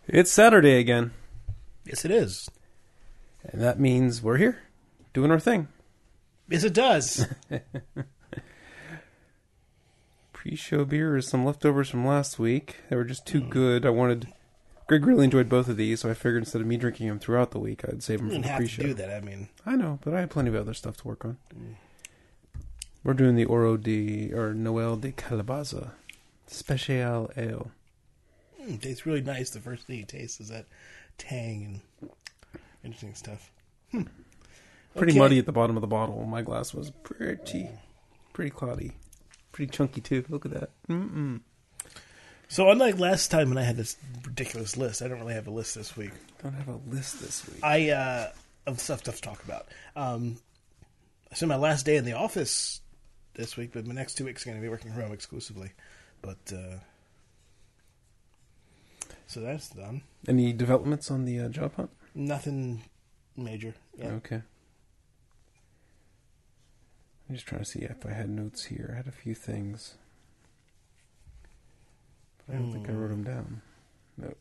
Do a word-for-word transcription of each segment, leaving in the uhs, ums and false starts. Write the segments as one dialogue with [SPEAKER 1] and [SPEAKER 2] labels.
[SPEAKER 1] It's Saturday again.
[SPEAKER 2] Yes, it is.
[SPEAKER 1] And that means we're here, doing our thing.
[SPEAKER 2] Yes, it does.
[SPEAKER 1] Pre-show beer is some leftovers from last week. They were just too mm. good. I wanted... Greg really enjoyed both of these, so I figured instead of me drinking them throughout the week, I'd save them for the pre-show.
[SPEAKER 2] You didn't have to do that, I mean...
[SPEAKER 1] I know, but I had plenty of other stuff to work on. Mm. We're doing the Oro de... or Noel de Calabaza Special Ale.
[SPEAKER 2] Mm, it tastes really nice. The first thing you taste is that tang and interesting stuff. Hmm.
[SPEAKER 1] Pretty
[SPEAKER 2] Okay.
[SPEAKER 1] muddy at the bottom of the bottle. My glass was pretty, pretty cloudy. Pretty chunky, too. Look at that. Mm-mm.
[SPEAKER 2] So unlike last time when I had this ridiculous list, I don't really have a list this week.
[SPEAKER 1] Don't have a list this week.
[SPEAKER 2] I, uh, of stuff, stuff to talk about. Um, so my last day in the office this week, but my next two weeks are going to be working from home exclusively. But, uh, so that's done.
[SPEAKER 1] Any developments on the uh, job hunt?
[SPEAKER 2] Nothing major. Yeah.
[SPEAKER 1] Okay. I'm just trying to see if I had notes here. I had a few things. But I don't mm. think I wrote them down. Nope.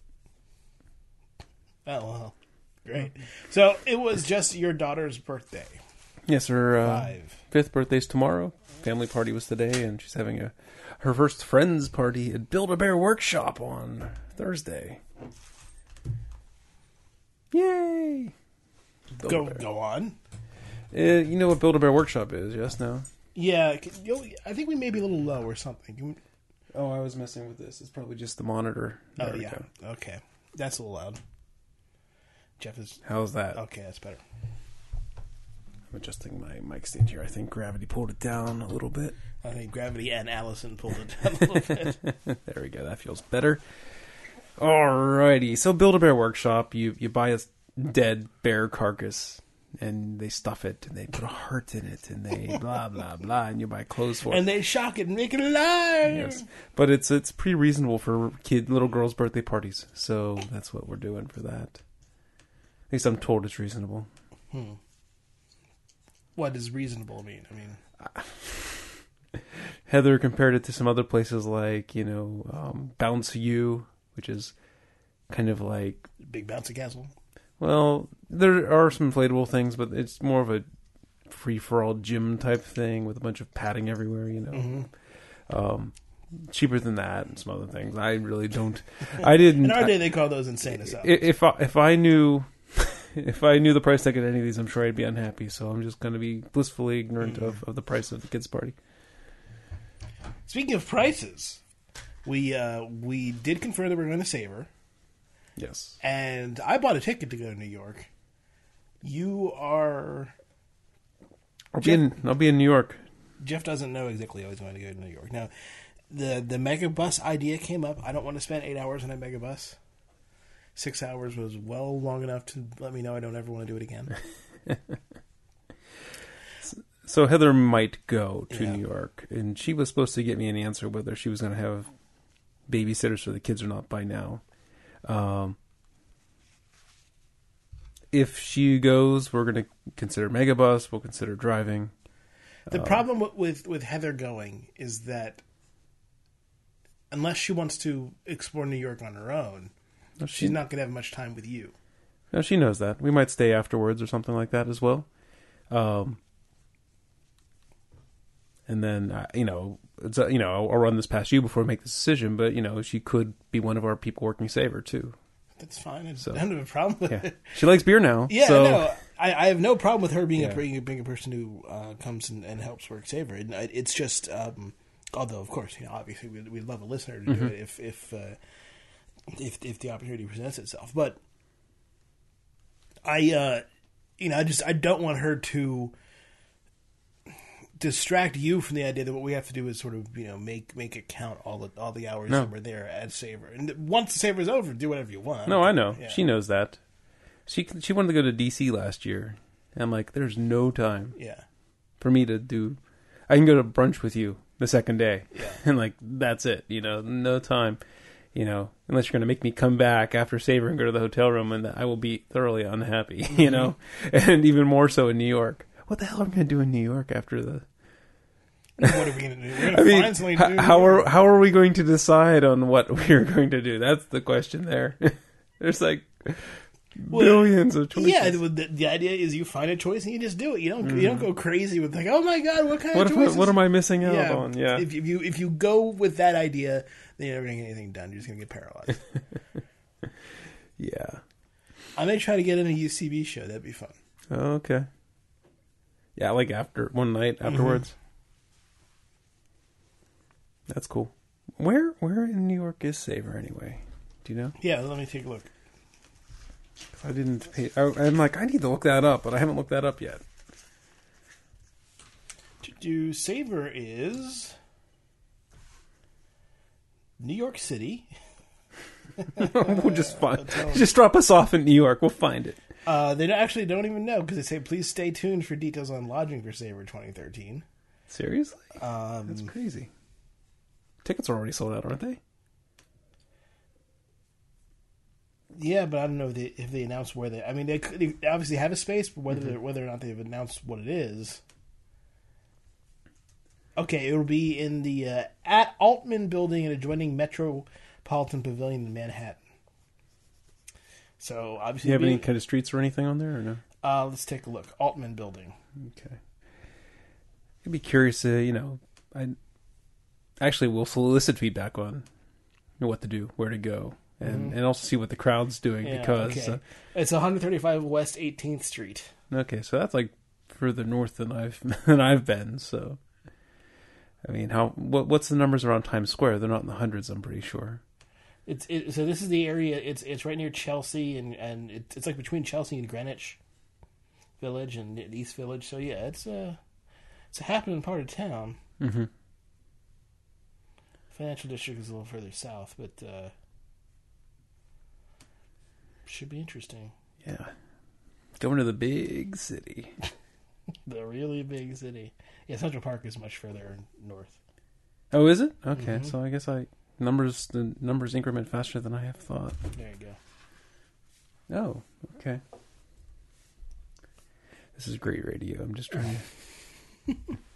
[SPEAKER 2] Oh, well. Great. So it was just your daughter's birthday.
[SPEAKER 1] Yes, her uh,
[SPEAKER 2] Five.
[SPEAKER 1] fifth birthday's tomorrow. Family party was today, and she's having a her first friends party at Build-A-Bear Workshop on Thursday. Yay!
[SPEAKER 2] Go go on.
[SPEAKER 1] Uh, you know what Build-A-Bear Workshop is, yes? No?
[SPEAKER 2] Yeah, I think we may be a little low or something.
[SPEAKER 1] Oh, I was messing with this. It's probably just the monitor. There
[SPEAKER 2] oh, yeah. Go. Okay. That's a little loud. Jeff is...
[SPEAKER 1] How's that?
[SPEAKER 2] Okay, that's better.
[SPEAKER 1] I'm adjusting my mic stand here. I think gravity pulled it down a little bit.
[SPEAKER 2] I think gravity and Allison pulled it down a little bit.
[SPEAKER 1] There we go. That feels better. Alrighty. So Build-A-Bear Workshop, you, you buy a dead bear carcass, and they stuff it, and they put a heart in it, and they blah, blah, blah, and you buy clothes for it.
[SPEAKER 2] And they shock it and make it alive!
[SPEAKER 1] Yes. But it's it's pretty reasonable for kid little girls' birthday parties, so that's what we're doing for that. At least I'm told it's reasonable.
[SPEAKER 2] Hmm. What does reasonable mean? I mean...
[SPEAKER 1] Heather compared it to some other places like, you know, um, Bounce U, which is kind of like...
[SPEAKER 2] Big bouncy castle?
[SPEAKER 1] Well, there are some inflatable things, but it's more of a free-for-all gym type thing with a bunch of padding everywhere, you know. Mm-hmm. Um, cheaper than that and some other things. I really don't... I didn't...
[SPEAKER 2] In our day,
[SPEAKER 1] I,
[SPEAKER 2] they call those insane asylums.
[SPEAKER 1] If I, if I knew... If I knew the price tag of any of these, I'm sure I'd be unhappy. So I'm just going to be blissfully ignorant mm-hmm. of, of the price of the kids' party.
[SPEAKER 2] Speaking of prices, we uh, we did confirm that we're going to Savor.
[SPEAKER 1] Yes.
[SPEAKER 2] And I bought a ticket to go to New York. You are...
[SPEAKER 1] I'll be, in, I'll be in New York.
[SPEAKER 2] Jeff doesn't know exactly how he's going to go to New York. Now, the, the Megabus idea came up. I don't want to spend eight hours on a Megabus. Six hours was well long enough to let me know I don't ever want to do it again.
[SPEAKER 1] So Heather might go to
[SPEAKER 2] yeah.
[SPEAKER 1] New York, and she was supposed to get me an answer whether she was going to have babysitters for the kids or not by now. Um, if she goes, we're going to consider Megabus. We'll consider driving.
[SPEAKER 2] The
[SPEAKER 1] uh,
[SPEAKER 2] problem with, with Heather going is that unless she wants to explore New York on her own, no, she, she's not going to have much time with you.
[SPEAKER 1] No, she knows that. We might stay afterwards or something like that as well. Um, and then, uh, you know, it's, uh, you know, I'll, I'll run this past you before I make this decision, but, you know, she could be one of our people working Savor, too.
[SPEAKER 2] That's fine. I
[SPEAKER 1] so,
[SPEAKER 2] don't have a problem with
[SPEAKER 1] yeah.
[SPEAKER 2] it.
[SPEAKER 1] She likes beer now.
[SPEAKER 2] Yeah,
[SPEAKER 1] so.
[SPEAKER 2] no, I, I have no problem with her being,
[SPEAKER 1] yeah.
[SPEAKER 2] a, being, a, being a person who uh, comes and, and helps work Savor. And it's just, um, although, of course, you know, obviously we'd, we'd love a listener to
[SPEAKER 1] mm-hmm.
[SPEAKER 2] do it if... if uh, If if the opportunity presents itself, but I, uh, you know, I just I don't want her to distract you from the idea that what we have to do is sort of you know make make it count all the all the hours
[SPEAKER 1] no.
[SPEAKER 2] that we're there at Savor, and once the Savor is over, do whatever you want.
[SPEAKER 1] No, I know
[SPEAKER 2] yeah.
[SPEAKER 1] she knows that. She she wanted to go to D C last year, and I'm like, there's no time.
[SPEAKER 2] Yeah.
[SPEAKER 1] For me to do, I can go to brunch with you the second day,
[SPEAKER 2] yeah.
[SPEAKER 1] and like that's it. You know, no time. You know, unless you're going to make me come back after Savor and go to the hotel room, and I will be thoroughly unhappy, mm-hmm. you know, and even more so in New York. What the hell are we going to do in New York after the...
[SPEAKER 2] What are we going to do? We're going
[SPEAKER 1] to
[SPEAKER 2] find
[SPEAKER 1] mean,
[SPEAKER 2] something to do.
[SPEAKER 1] How are, how are we going to decide on what we're going to do? That's the question there. There's like billions of choices.
[SPEAKER 2] Yeah, the, the idea is you find a choice and you just do it. You don't mm. you don't go crazy with like, oh my god, what kind
[SPEAKER 1] what
[SPEAKER 2] of
[SPEAKER 1] if
[SPEAKER 2] choices?
[SPEAKER 1] I, what am I missing out
[SPEAKER 2] yeah.
[SPEAKER 1] on? Yeah.
[SPEAKER 2] If, if you if you go with that idea, then you're never gonna get anything done. You're just gonna get paralyzed.
[SPEAKER 1] Yeah.
[SPEAKER 2] I may try to get in a U C B show. That'd be fun.
[SPEAKER 1] Oh, okay. Yeah, like after one night afterwards. Mm-hmm. That's cool. Where where in New York is Savor anyway? Do you know?
[SPEAKER 2] Yeah, let me take a look.
[SPEAKER 1] I didn't pay. I, I'm like, I need to look that up, but I haven't looked that up yet.
[SPEAKER 2] To do Savor is New York City.
[SPEAKER 1] We'll just find. Just drop us off in New York. We'll find it.
[SPEAKER 2] Uh, they don't, actually don't even know because they say please stay tuned for details on lodging for Savor twenty thirteen.
[SPEAKER 1] Seriously?
[SPEAKER 2] Um,
[SPEAKER 1] That's crazy. Tickets are already sold out, aren't they?
[SPEAKER 2] Yeah, but I don't know if they, if they announced where they. I mean, they, they obviously have a space, but whether
[SPEAKER 1] mm-hmm.
[SPEAKER 2] whether or not they've announced what it is. Okay, it will be in the uh, at Altman Building and adjoining Metropolitan Pavilion in Manhattan. So obviously,
[SPEAKER 1] do you have
[SPEAKER 2] be,
[SPEAKER 1] any kind of streets or anything on there, or no?
[SPEAKER 2] Uh, let's take a look. Altman Building.
[SPEAKER 1] Okay. I'd be curious to, you know, I actually will solicit feedback on what to do, where to go. And, mm-hmm. and also see what the crowd's doing
[SPEAKER 2] yeah,
[SPEAKER 1] because
[SPEAKER 2] okay.
[SPEAKER 1] uh,
[SPEAKER 2] it's one thirty-five West eighteenth Street.
[SPEAKER 1] Okay, so that's like further north than I've than I've been. So, I mean, how what what's the numbers around Times Square? They're not in the hundreds, I'm pretty sure.
[SPEAKER 2] It's it, so this is the area. It's it's right near Chelsea and and it, it's like between Chelsea and Greenwich Village and East Village. So yeah, it's a it's a happening part of town.
[SPEAKER 1] Mm-hmm.
[SPEAKER 2] Financial district is a little further south, but. Uh, Should be interesting.
[SPEAKER 1] Yeah. Going to the big city.
[SPEAKER 2] The really big city. Yeah, Central Park is much further north.
[SPEAKER 1] Oh, is it? Okay, mm-hmm. So I guess I numbers the numbers increment faster than I have thought.
[SPEAKER 2] There you
[SPEAKER 1] go. Oh, okay. This is great radio. I'm just trying to...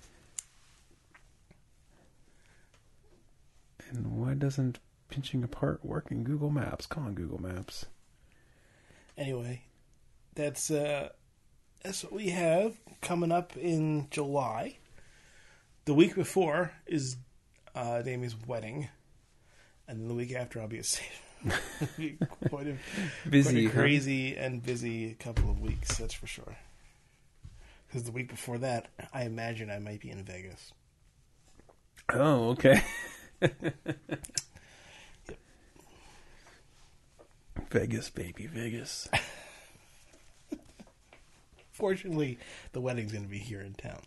[SPEAKER 1] And why doesn't pinching apart work in Google Maps? Come on, Google Maps.
[SPEAKER 2] Anyway, that's uh, that's what we have coming up in July. The week before is uh, Damien's wedding, and then the week after I'll be at State. be quite a
[SPEAKER 1] busy,
[SPEAKER 2] quite a crazy huh? and busy couple of weeks. That's for sure. Because the week before that, I imagine I might be in Vegas.
[SPEAKER 1] Oh, okay. Vegas, baby, Vegas.
[SPEAKER 2] Fortunately, the wedding's going to be here in town.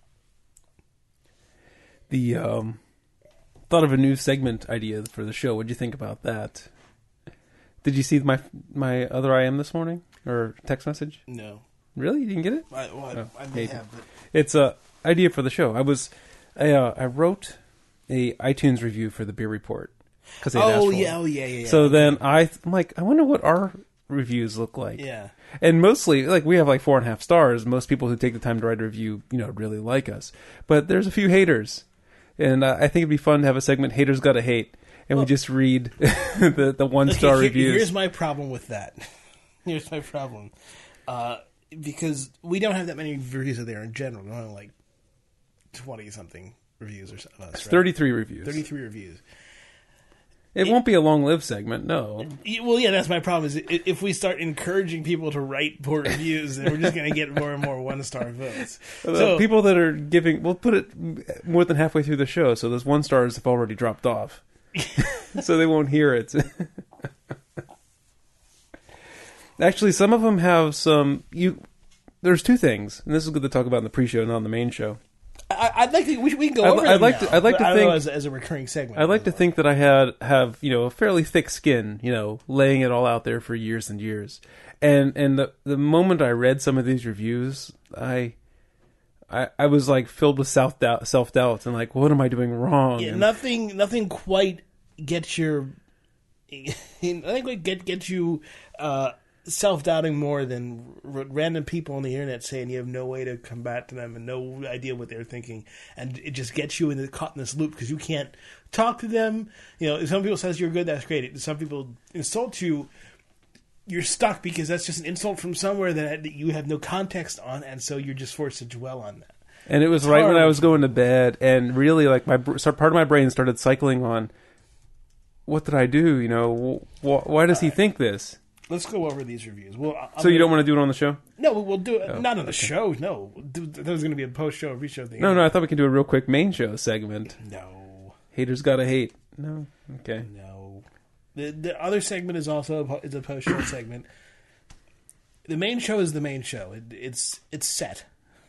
[SPEAKER 1] The um, thought of a new segment idea for the show. What'd you think about that? Did you see my my other I M this morning or text message?
[SPEAKER 2] No.
[SPEAKER 1] Really, you didn't get it?
[SPEAKER 2] I, well, I, oh, I may have. But...
[SPEAKER 1] It's a idea for the show. I was, I, uh, I wrote a iTunes review for the Beer Report because they
[SPEAKER 2] oh
[SPEAKER 1] asked
[SPEAKER 2] yeah,
[SPEAKER 1] for
[SPEAKER 2] oh yeah, yeah.
[SPEAKER 1] So
[SPEAKER 2] okay.
[SPEAKER 1] then I, I'm like, I wonder what our reviews look like.
[SPEAKER 2] Yeah.
[SPEAKER 1] And mostly, like, we have like four and a half stars. Most people who take the time to write a review, you know, really like us. But there's a few haters. And uh, I think it'd be fun to have a segment, Haters Gotta Hate. And well, we just read the, the one-star
[SPEAKER 2] okay, here,
[SPEAKER 1] reviews.
[SPEAKER 2] Here's my problem with that. Here's my problem. Uh, because we don't have that many reviews out there in general. We only like twenty-something reviews or something. Right?
[SPEAKER 1] thirty-three reviews.
[SPEAKER 2] thirty-three reviews.
[SPEAKER 1] It, it won't be a long-lived segment, no.
[SPEAKER 2] Well, yeah, that's my problem. Is if we start encouraging people to write poor reviews, then we're just going to get more and more one-star votes.
[SPEAKER 1] So, people that are giving, we'll put it more than halfway through the show, so those one-stars have already dropped off. So they won't hear it. Actually, some of them have some... You. There's two things, and this is good to talk about in the pre-show, not on the main show.
[SPEAKER 2] I, I'd like to. We, we can go
[SPEAKER 1] I'd,
[SPEAKER 2] over.
[SPEAKER 1] I'd like
[SPEAKER 2] now,
[SPEAKER 1] to. I'd like to think
[SPEAKER 2] as, as a recurring segment.
[SPEAKER 1] I'd like to think that I had have you know a fairly thick skin, you know, laying it all out there for years and years. And and the the moment I read some of these reviews, I I, I was like filled with self doubt, self doubt, and like, what am I doing wrong?
[SPEAKER 2] Yeah,
[SPEAKER 1] and,
[SPEAKER 2] nothing, nothing quite gets your. I think get gets you. Uh, self-doubting more than r- random people on the internet saying you have no way to combat to them and no idea what they're thinking, and it just gets you in the, caught in this loop because you can't talk to them. You know, if some people says you're good, that's great. If some people insult you, you're stuck because that's just an insult from somewhere that, that you have no context on, and so you're just forced to dwell on that.
[SPEAKER 1] And it was it's right hard. When I was going to bed, and really, like, my part of my brain started cycling on, what did I do? You know, wh- why does he think this?
[SPEAKER 2] Let's go over these reviews. Well, I'm
[SPEAKER 1] so you gonna, don't want to do it on the show?
[SPEAKER 2] No, we'll do it.
[SPEAKER 1] Oh,
[SPEAKER 2] not on the
[SPEAKER 1] okay.
[SPEAKER 2] show. No, there's going to be a post-show, re-show thing.
[SPEAKER 1] No, no, I thought we could do a real quick main show segment.
[SPEAKER 2] No,
[SPEAKER 1] haters gotta hate. No, okay,
[SPEAKER 2] no. The the other segment is also a, is a post-show segment. The main show is the main show. It, it's it's set.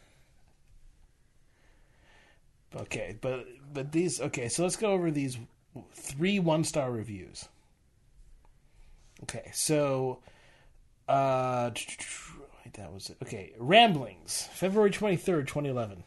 [SPEAKER 2] Okay, but but these okay. So let's go over these three one-star reviews. Okay, so uh, that was it. Okay, Ramblings, February twenty-third, twenty eleven,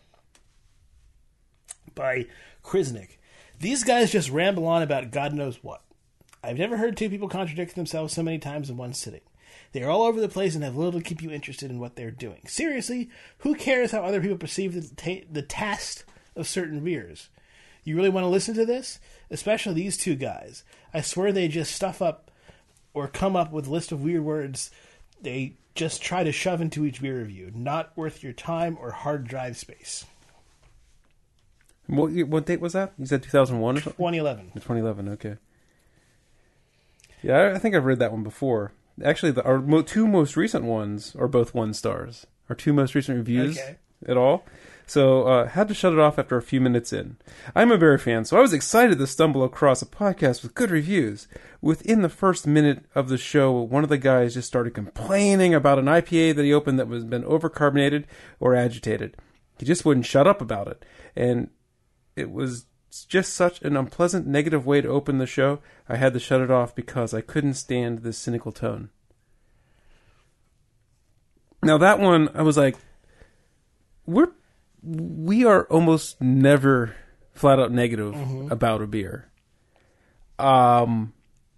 [SPEAKER 2] by Krisnick. These guys just ramble on about God knows what. I've never heard two people contradict themselves so many times in one sitting. They are all over the place and have little to keep you interested in what they're doing. Seriously, who cares how other people perceive the, ta- the taste of certain beers? You really want to listen to this? Especially these two guys. I swear they just stuff up or come up with a list of weird words they just try to shove into each beer review. Not worth your time or hard drive space.
[SPEAKER 1] What what date was that? You said two thousand one or something?
[SPEAKER 2] twenty eleven.
[SPEAKER 1] twenty eleven, okay. Yeah, I think I've read that one before. Actually, the, our mo- two most recent ones are both one stars. Our two most recent reviews
[SPEAKER 2] okay.
[SPEAKER 1] at all. So, uh, had to shut it off after a few minutes in. I'm a beer fan, so I was excited to stumble across a podcast with good reviews. Within the first minute of the show, one of the guys just started complaining about an I P A that he opened that was been overcarbonated or agitated. He just wouldn't shut up about it. And it was just such an unpleasant, negative way to open the show, I had to shut it off because I couldn't stand this cynical tone. Now, that one, I was like, we're we are almost never flat out negative mm-hmm. about a beer. Um,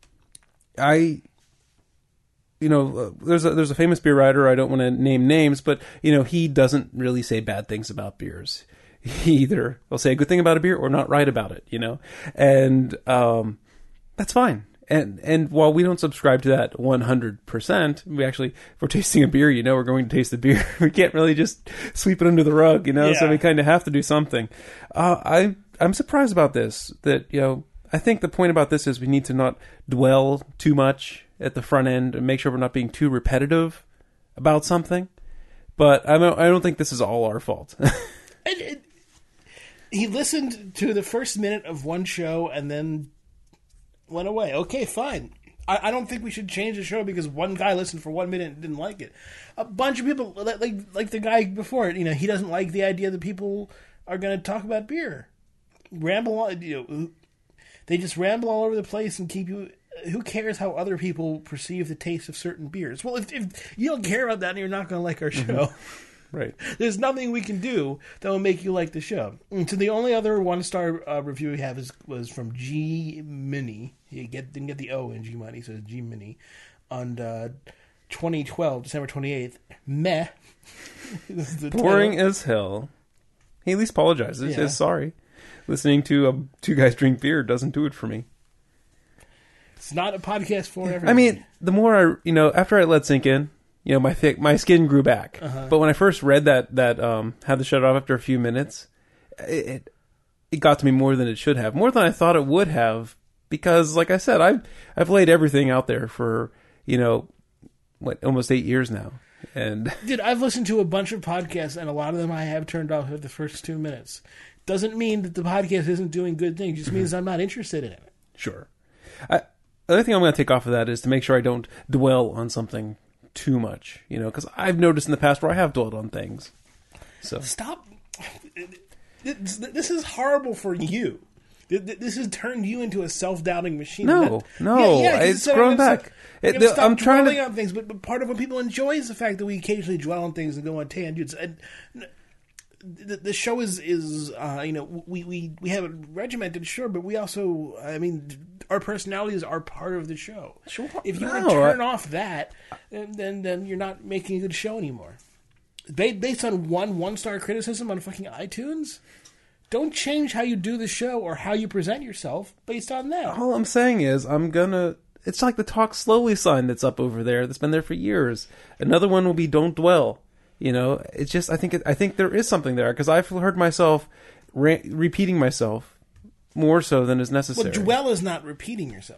[SPEAKER 1] I, you know, uh, there's a, there's a famous beer writer. I don't want to name names, but you know, he doesn't really say bad things about beers. He either will say a good thing about a beer or not write about it, you know, and um, that's fine. And and while we don't subscribe to that one hundred percent, we actually, if we're tasting a beer, you know, we're going to taste the beer. We can't really just sweep it under the rug, you know, yeah. So we kind of have to do something. Uh, I, I'm surprised about this, that, you know, I think the point about this is we need to not dwell too much at the front end and make sure we're not being too repetitive about something. But I don't, I don't think this is all our fault.
[SPEAKER 2] it, it, he listened to the first minute of one show and then went away. Okay, fine. I, I don't think we should change the show because one guy listened for one minute and didn't like it. A bunch of people, like like the guy before it, you know, he doesn't like the idea that people are going to talk about beer. Ramble on, you know, they just ramble all over the place and keep you. Who cares how other people perceive the taste of certain beers? Well, if, if you don't care about that, then you're not going to like our show.
[SPEAKER 1] Mm-hmm. Right.
[SPEAKER 2] There's nothing we can do that will make you like the show. And so the only other one-star uh, review we have is was from G Mini. He get, didn't get the O in G Money, so it's G Mini. On uh, twenty twelve, December twenty-eighth. Meh.
[SPEAKER 1] Boring title. As hell. He at least apologizes. Yeah. He says sorry. Listening to uh, two guys drink beer doesn't do it for me.
[SPEAKER 2] It's not a podcast for everyone.
[SPEAKER 1] I mean, the more I, you know, after I let sink in, you know, my thick, my skin grew back. Uh-huh. But when I first read that, that um, had to shut it off after a few minutes, it, it it got to me more than it should have, more than I thought it would have, because, like I said, I've I've laid everything out there for, you know, what, almost eight years now, and
[SPEAKER 2] dude, I've listened to a bunch of podcasts, and a lot of them I have turned off at the first two minutes. Doesn't mean that the podcast isn't doing good things; it just means I'm not interested in it.
[SPEAKER 1] Sure. I, the other thing I'm going to take off of that is to make sure I don't dwell on something too much, you know, because I've noticed in the past where I have dwelled on things. So
[SPEAKER 2] stop. This is horrible for you. This has turned you into a self-doubting machine.
[SPEAKER 1] No,
[SPEAKER 2] that,
[SPEAKER 1] no,
[SPEAKER 2] yeah, yeah,
[SPEAKER 1] it's grown back.
[SPEAKER 2] I'm, it, I'm trying to on things, but, but part of what people enjoy is the fact that we occasionally dwell on things and go on tangents. And the, the show is is uh, you know, we, we we have it regimented, sure, but we also, I mean, our personalities are part of the show.
[SPEAKER 1] Sure.
[SPEAKER 2] If you
[SPEAKER 1] no,
[SPEAKER 2] were to turn
[SPEAKER 1] I...
[SPEAKER 2] off that, then, then then you're not making a good show anymore. Based on one one-star criticism on fucking iTunes, don't change how you do the show or how you present yourself based on that.
[SPEAKER 1] All I'm saying is I'm gonna, it's like the talk slowly sign that's up over there that's been there for years. Another one will be don't dwell. You know, it's just I think it, I think there is something there because I've heard myself re- repeating myself more so than is necessary.
[SPEAKER 2] Well, dwell is not repeating yourself.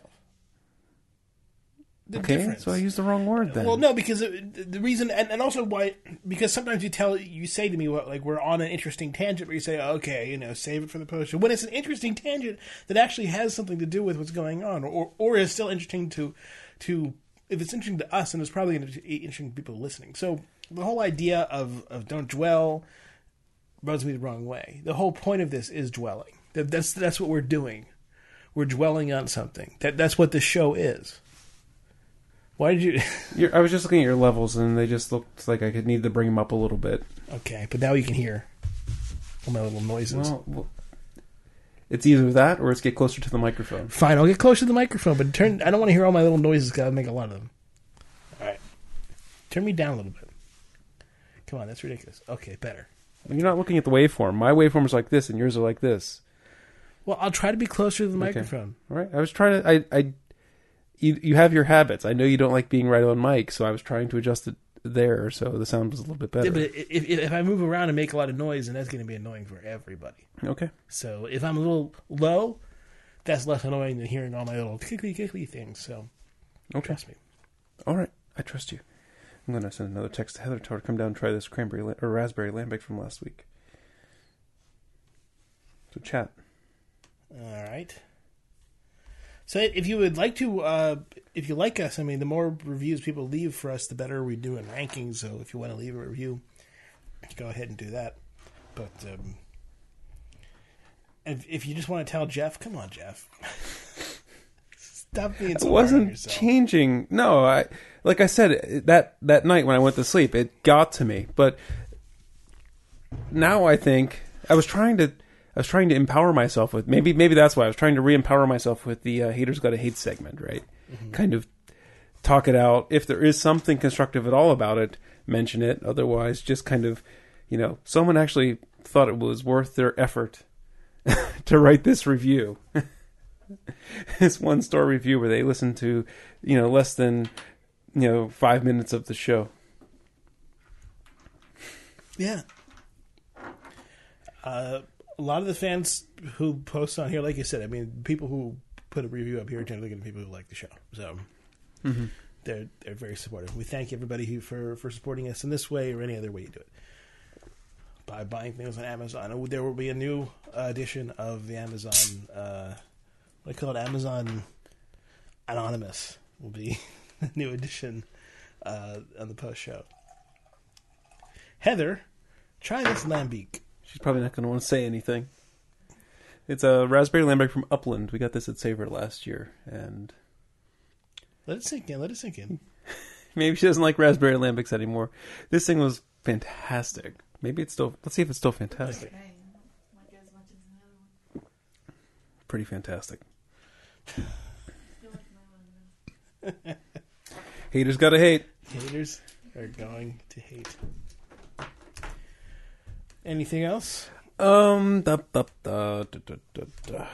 [SPEAKER 2] The
[SPEAKER 1] okay,
[SPEAKER 2] difference.
[SPEAKER 1] so I used the wrong word then.
[SPEAKER 2] Well, no, because it, the reason, and, and also why, because sometimes you tell, you say to me, what, like, we're on an interesting tangent, where you say, okay, you know, save it for the post show. When it's an interesting tangent that actually has something to do with what's going on, or or is still interesting to, to if it's interesting to us, then it's probably interesting to people listening. So the whole idea of, of don't dwell rubs me the wrong way. The whole point of this is dwelling. That, that's that's what we're doing. We're dwelling on something. That That's what the show is. Why did you...
[SPEAKER 1] You're, I was just looking at your levels, and they just looked like I could need to bring them up a little bit.
[SPEAKER 2] Okay, but now you can hear all my little noises.
[SPEAKER 1] Well, well, it's either that, or it's get closer to the microphone.
[SPEAKER 2] Fine, I'll get closer to the microphone, but turn. I don't want to hear all my little noises, because I make a lot of them. All right. Turn me down a little bit. Come on, that's ridiculous. Okay, better.
[SPEAKER 1] You're not looking at the waveform. My waveform is like this, and yours are like this.
[SPEAKER 2] Well, I'll try to be closer to the
[SPEAKER 1] Okay.
[SPEAKER 2] microphone.
[SPEAKER 1] All right. I was trying to... I, I, you, you have your habits. I know you don't like being right on mic, so I was trying to adjust it there so the sound was a little bit better.
[SPEAKER 2] Yeah, but if, if I move around and make a lot of noise, then that's going to be annoying for everybody.
[SPEAKER 1] Okay.
[SPEAKER 2] So if I'm a little low, that's less annoying than hearing all my little kickly kickly things. So
[SPEAKER 1] Okay.
[SPEAKER 2] trust me.
[SPEAKER 1] All right. I trust you. I'm going to send another text to Heather, tell her to come down and try this cranberry la- or raspberry lambic from last week. So chat.
[SPEAKER 2] All right. So if you would like to, uh, if you like us, I mean, the more reviews people leave for us, the better we do in rankings. So if you want to leave a review, go ahead and do that. But um, if, if you just want to tell Jeff, come on, Jeff. Stop being so
[SPEAKER 1] It
[SPEAKER 2] hard on
[SPEAKER 1] wasn't
[SPEAKER 2] yourself.
[SPEAKER 1] changing. No, I like I said that that night when I went to sleep, it got to me. But now I think I was trying to I was trying to empower myself with maybe maybe that's why I was trying to re-empower myself with the uh, haters gotta hate segment, right? Mm-hmm. Kind of talk it out. If there is something constructive at all about it, mention it. Otherwise, just kind of, you know, someone actually thought it was worth their effort to write this review. This one star review where they listened to, you know, less than, you know, five minutes of the show.
[SPEAKER 2] Yeah. Uh, a lot of the fans who post on here, like you said, I mean, people who put a review up here are generally going to be people who like the show. So
[SPEAKER 1] Mm-hmm.
[SPEAKER 2] they're they're very supportive. We thank everybody who for, for supporting us in this way or any other way you do it. By buying things on Amazon. There will be a new uh, edition of the Amazon, uh, what do you call it? Amazon Anonymous will be a new edition uh, on the post show. Heather, try this lambic.
[SPEAKER 1] She's probably not going to want to say anything. It's a raspberry lambic from Upland. We got this at Savor last year, and
[SPEAKER 2] Let it sink in. Let it sink in.
[SPEAKER 1] maybe she doesn't like raspberry lambics anymore. This thing was fantastic. Maybe it's still. Let's see if it's still fantastic.
[SPEAKER 2] Okay.
[SPEAKER 3] Like as much as the other one.
[SPEAKER 1] Pretty fantastic.
[SPEAKER 3] Feel like my one is.
[SPEAKER 1] Haters gotta hate.
[SPEAKER 2] Haters are going to hate. Anything else?
[SPEAKER 1] Um. Da, da, da, da, da, da, da.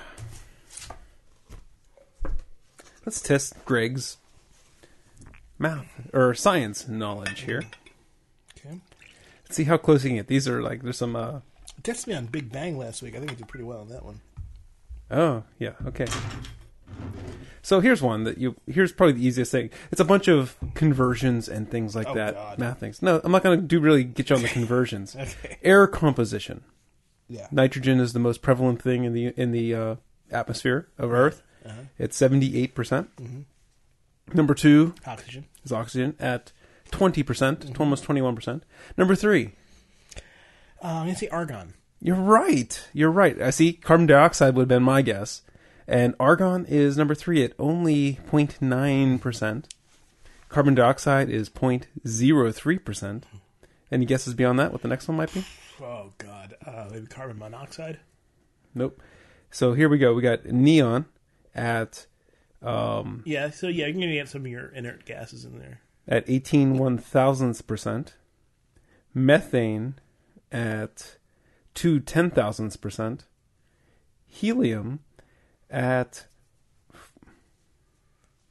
[SPEAKER 1] Let's test Greg's math or science knowledge here.
[SPEAKER 2] Okay.
[SPEAKER 1] Let's see how close he can get. These are like there's some. Uh,
[SPEAKER 2] It tested me on Big Bang last week. I think I did pretty well on that one.
[SPEAKER 1] oh yeah. Okay. So here's one that you. Here's probably the easiest thing. It's a bunch of conversions and things like
[SPEAKER 2] Oh,
[SPEAKER 1] that.
[SPEAKER 2] God.
[SPEAKER 1] Math things. No, I'm not going to do really get you on the conversions.
[SPEAKER 2] Okay.
[SPEAKER 1] Air composition.
[SPEAKER 2] Yeah.
[SPEAKER 1] Nitrogen is the most prevalent thing in the in the uh, atmosphere of Earth.
[SPEAKER 2] Uh-huh.
[SPEAKER 1] It's seventy-eight percent.
[SPEAKER 2] Mhm.
[SPEAKER 1] Number two
[SPEAKER 2] Oxygen.
[SPEAKER 1] is oxygen at twenty percent, mm-hmm. almost twenty-one percent. Number three.
[SPEAKER 2] Uh, I'm going to say argon.
[SPEAKER 1] You're right. You're right. I see carbon dioxide would have been my guess. And argon is number three at only zero point nine percent. Carbon dioxide is zero point zero three percent. Any guesses beyond that what the next one might be?
[SPEAKER 2] Oh, God. Uh, maybe carbon monoxide?
[SPEAKER 1] Nope. So here we go. We got neon at um,
[SPEAKER 2] Yeah, so yeah, you're going to get some of your inert gases in there.
[SPEAKER 1] at eighteen one thousandths percent. Methane at two ten thousandths percent. Helium at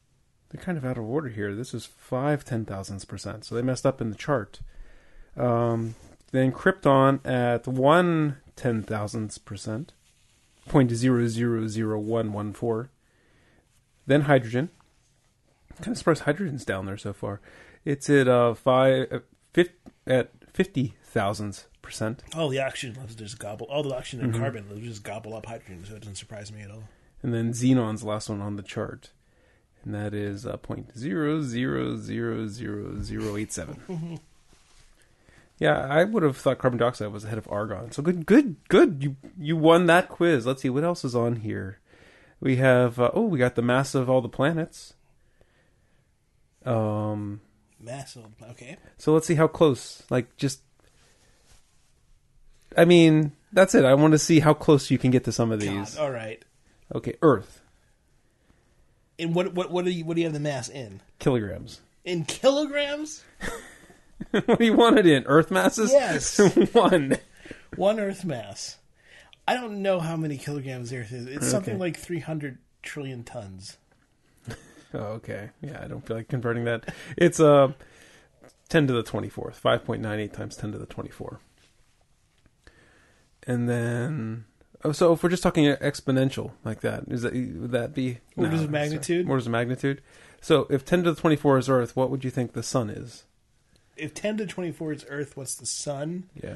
[SPEAKER 1] they're kind of out of order here. This is five ten thousandths percent, so they messed up in the chart. Um, then krypton at one ten thousandths percent, zero point zero zero zero one one four. Then hydrogen. I'm kind of surprised hydrogen's down there so far. It's at uh five uh, fifty, at fifty thousandths percent.
[SPEAKER 2] Oh, the oxygen levels just gobble. All the oxygen and
[SPEAKER 1] Mhm.
[SPEAKER 2] carbon will just gobble up hydrogen, so it doesn't surprise me at all.
[SPEAKER 1] And then xenon's the last one on the chart, and that is uh, zero point zero zero zero zero zero eight seven. Yeah, I would have thought carbon dioxide was ahead of argon. So good, good, good. You you won that quiz. Let's see what else is on here. We have uh, oh, we got the mass of all the planets. Um,
[SPEAKER 2] Massive. Okay.
[SPEAKER 1] so let's see how close. Like just, I mean, that's it. I want to see how close you can get to some of these.
[SPEAKER 2] God, all right.
[SPEAKER 1] Okay, Earth
[SPEAKER 2] And what what what do you what do you have the mass in?
[SPEAKER 1] kilograms.
[SPEAKER 2] In kilograms?
[SPEAKER 1] What do you want it in? Earth masses?
[SPEAKER 2] Yes.
[SPEAKER 1] One.
[SPEAKER 2] One Earth mass. I don't know how many kilograms the Earth is. It's
[SPEAKER 1] Okay.
[SPEAKER 2] something like three hundred trillion tons.
[SPEAKER 1] Oh, okay. Yeah, I don't feel like converting that. It's uh, ten to the twenty-fourth. five point nine eight times ten to the twenty-four. And then... Oh, so if we're just talking exponential like that, is that would that be...
[SPEAKER 2] What is the
[SPEAKER 1] sorry.
[SPEAKER 2] magnitude?
[SPEAKER 1] What is the magnitude? So if ten to the twenty-four is Earth, what would you think the Sun is?
[SPEAKER 2] If ten to twenty-four is Earth, what's the Sun?
[SPEAKER 1] Yeah.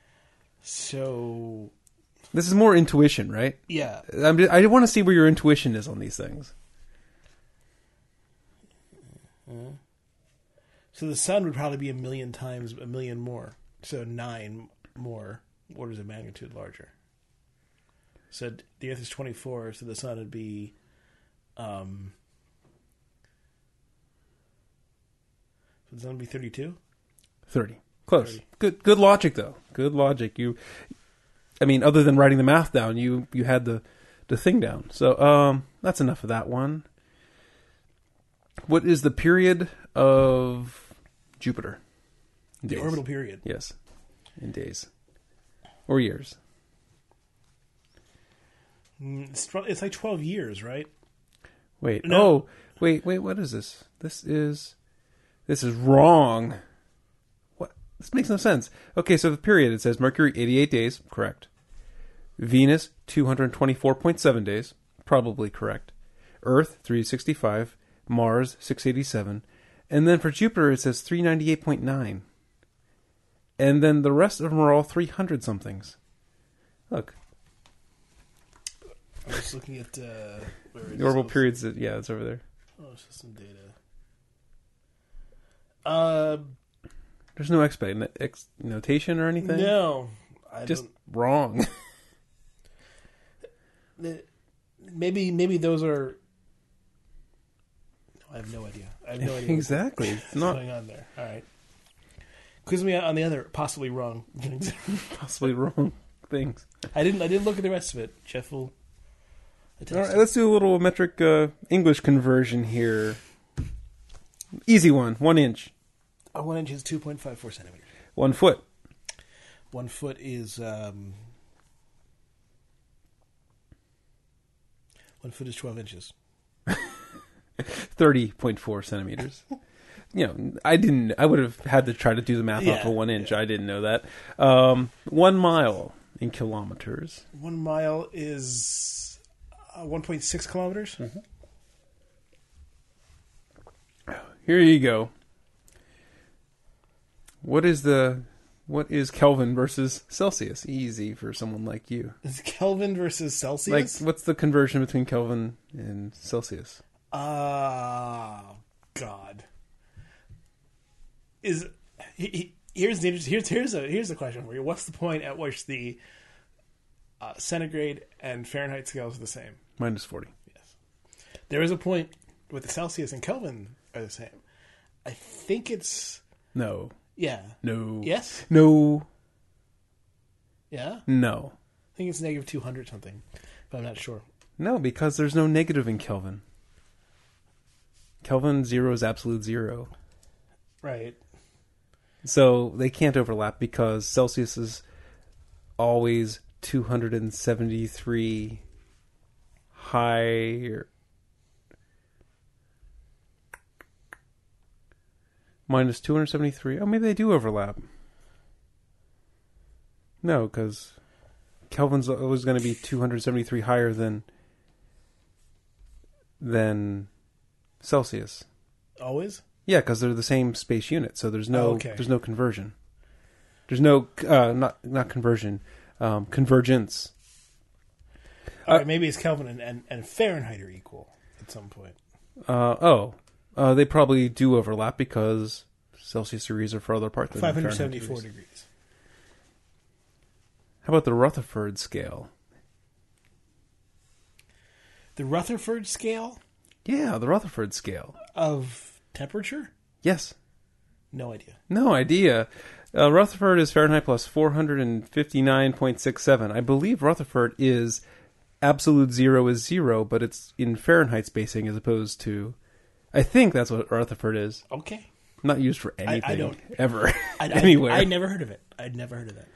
[SPEAKER 2] So,
[SPEAKER 1] This is more intuition, right?
[SPEAKER 2] yeah.
[SPEAKER 1] I'm just, I want to see where your intuition is on these things.
[SPEAKER 2] So the Sun would probably be a million times a million more. So nine more orders of magnitude larger. So the Earth is twenty-four, so the Sun would be... Um, so the Sun would be thirty-two?
[SPEAKER 1] thirty. Close.
[SPEAKER 2] thirty.
[SPEAKER 1] Good good logic, though. Good logic. You, I mean, other than writing the math down, you, you had the, the thing down. So um, that's enough of that one. What is the period of Jupiter? In
[SPEAKER 2] The
[SPEAKER 1] days.
[SPEAKER 2] orbital period.
[SPEAKER 1] Yes. In days. Or years.
[SPEAKER 2] Mm, It's, tw- it's like twelve years, right?
[SPEAKER 1] Wait.
[SPEAKER 2] No.
[SPEAKER 1] Oh, wait, wait, what is this? This is... This is wrong. What? This makes no sense. Okay, so the period, it says Mercury, eighty-eight days. Correct. Venus, two hundred twenty-four point seven days. Probably correct. Earth, three hundred sixty-five. Mars, six hundred eighty-seven. And then for Jupiter, it says three hundred ninety-eight point nine. And then the rest of them are all three hundred somethings. Look,
[SPEAKER 2] I'm just looking at... Uh, where it
[SPEAKER 1] the orbital
[SPEAKER 2] is.
[SPEAKER 1] periods, yeah, it's over there.
[SPEAKER 2] Oh, system data. Uh,
[SPEAKER 1] There's no expa- ex- notation or anything?
[SPEAKER 2] no. I
[SPEAKER 1] Just
[SPEAKER 2] don't...
[SPEAKER 1] wrong.
[SPEAKER 2] the- Maybe, maybe those are... I have no idea. I have no idea
[SPEAKER 1] Exactly. It's
[SPEAKER 2] what's
[SPEAKER 1] not
[SPEAKER 2] going on there. All right. Quiz me on the other possibly wrong.
[SPEAKER 1] possibly wrong things.
[SPEAKER 2] I didn't. I didn't look at the rest of it. Jeff will. attest
[SPEAKER 1] All right,
[SPEAKER 2] to it.
[SPEAKER 1] let's do a little metric uh, English conversion here. Easy one. One inch.
[SPEAKER 2] A one inch is two point five four centimeters.
[SPEAKER 1] One foot.
[SPEAKER 2] One foot is um, one foot is twelve inches.
[SPEAKER 1] thirty point four centimeters. You know, I didn't. I would have had to try to do the math
[SPEAKER 2] Yeah,
[SPEAKER 1] off of one inch.
[SPEAKER 2] yeah.
[SPEAKER 1] I didn't know that. Um, one mile in kilometers.
[SPEAKER 2] One mile is uh, one point six kilometers.
[SPEAKER 1] Here you go. What is the what is Kelvin versus Celsius? Easy for someone like you.
[SPEAKER 2] Is Kelvin versus Celsius?
[SPEAKER 1] Like, what's the conversion between Kelvin and Celsius?
[SPEAKER 2] Ah, God. Is he, he, here's the interest- here's here's a here's the question for you. What's the point at which the uh, centigrade and Fahrenheit scales are the same?
[SPEAKER 1] Minus forty.
[SPEAKER 2] Yes, there is a point with the Celsius and Kelvin are the same. I think it's
[SPEAKER 1] No.
[SPEAKER 2] yeah.
[SPEAKER 1] No.
[SPEAKER 2] Yes.
[SPEAKER 1] No.
[SPEAKER 2] Yeah.
[SPEAKER 1] No.
[SPEAKER 2] I think it's negative two hundred something, but I'm not sure.
[SPEAKER 1] No, because there's no negative in Kelvin. Kelvin zero is absolute zero.
[SPEAKER 2] Right.
[SPEAKER 1] So they can't overlap because Celsius is always two hundred seventy-three higher. minus two hundred seventy-three. Oh, maybe they do overlap. No, because Kelvin's always going to be two hundred seventy-three higher than than Celsius.
[SPEAKER 2] Always?
[SPEAKER 1] Yeah, because they're the same space unit, so there's no
[SPEAKER 2] Oh, okay.
[SPEAKER 1] there's no conversion. There's no uh, not not conversion, um, convergence.
[SPEAKER 2] All right,
[SPEAKER 1] Uh,
[SPEAKER 2] maybe it's Kelvin and, and, and Fahrenheit are equal at some point.
[SPEAKER 1] Uh, oh, uh, they probably do overlap because Celsius degrees are farther apart than
[SPEAKER 2] five hundred
[SPEAKER 1] Fahrenheit
[SPEAKER 2] seventy-four
[SPEAKER 1] degrees.
[SPEAKER 2] degrees.
[SPEAKER 1] How about the Rutherford scale?
[SPEAKER 2] The Rutherford scale
[SPEAKER 1] Yeah, the Rutherford scale.
[SPEAKER 2] of temperature?
[SPEAKER 1] Yes.
[SPEAKER 2] No idea.
[SPEAKER 1] No idea. Uh, Rutherford is Fahrenheit plus four hundred fifty-nine point six seven. I believe Rutherford is absolute zero is zero, but it's in Fahrenheit spacing as opposed to... I think that's what Rutherford is.
[SPEAKER 2] Okay.
[SPEAKER 1] Not used for anything,
[SPEAKER 2] don't-
[SPEAKER 1] ever,
[SPEAKER 2] I,
[SPEAKER 1] anywhere.
[SPEAKER 2] I, I never heard of it. I'd never heard of that.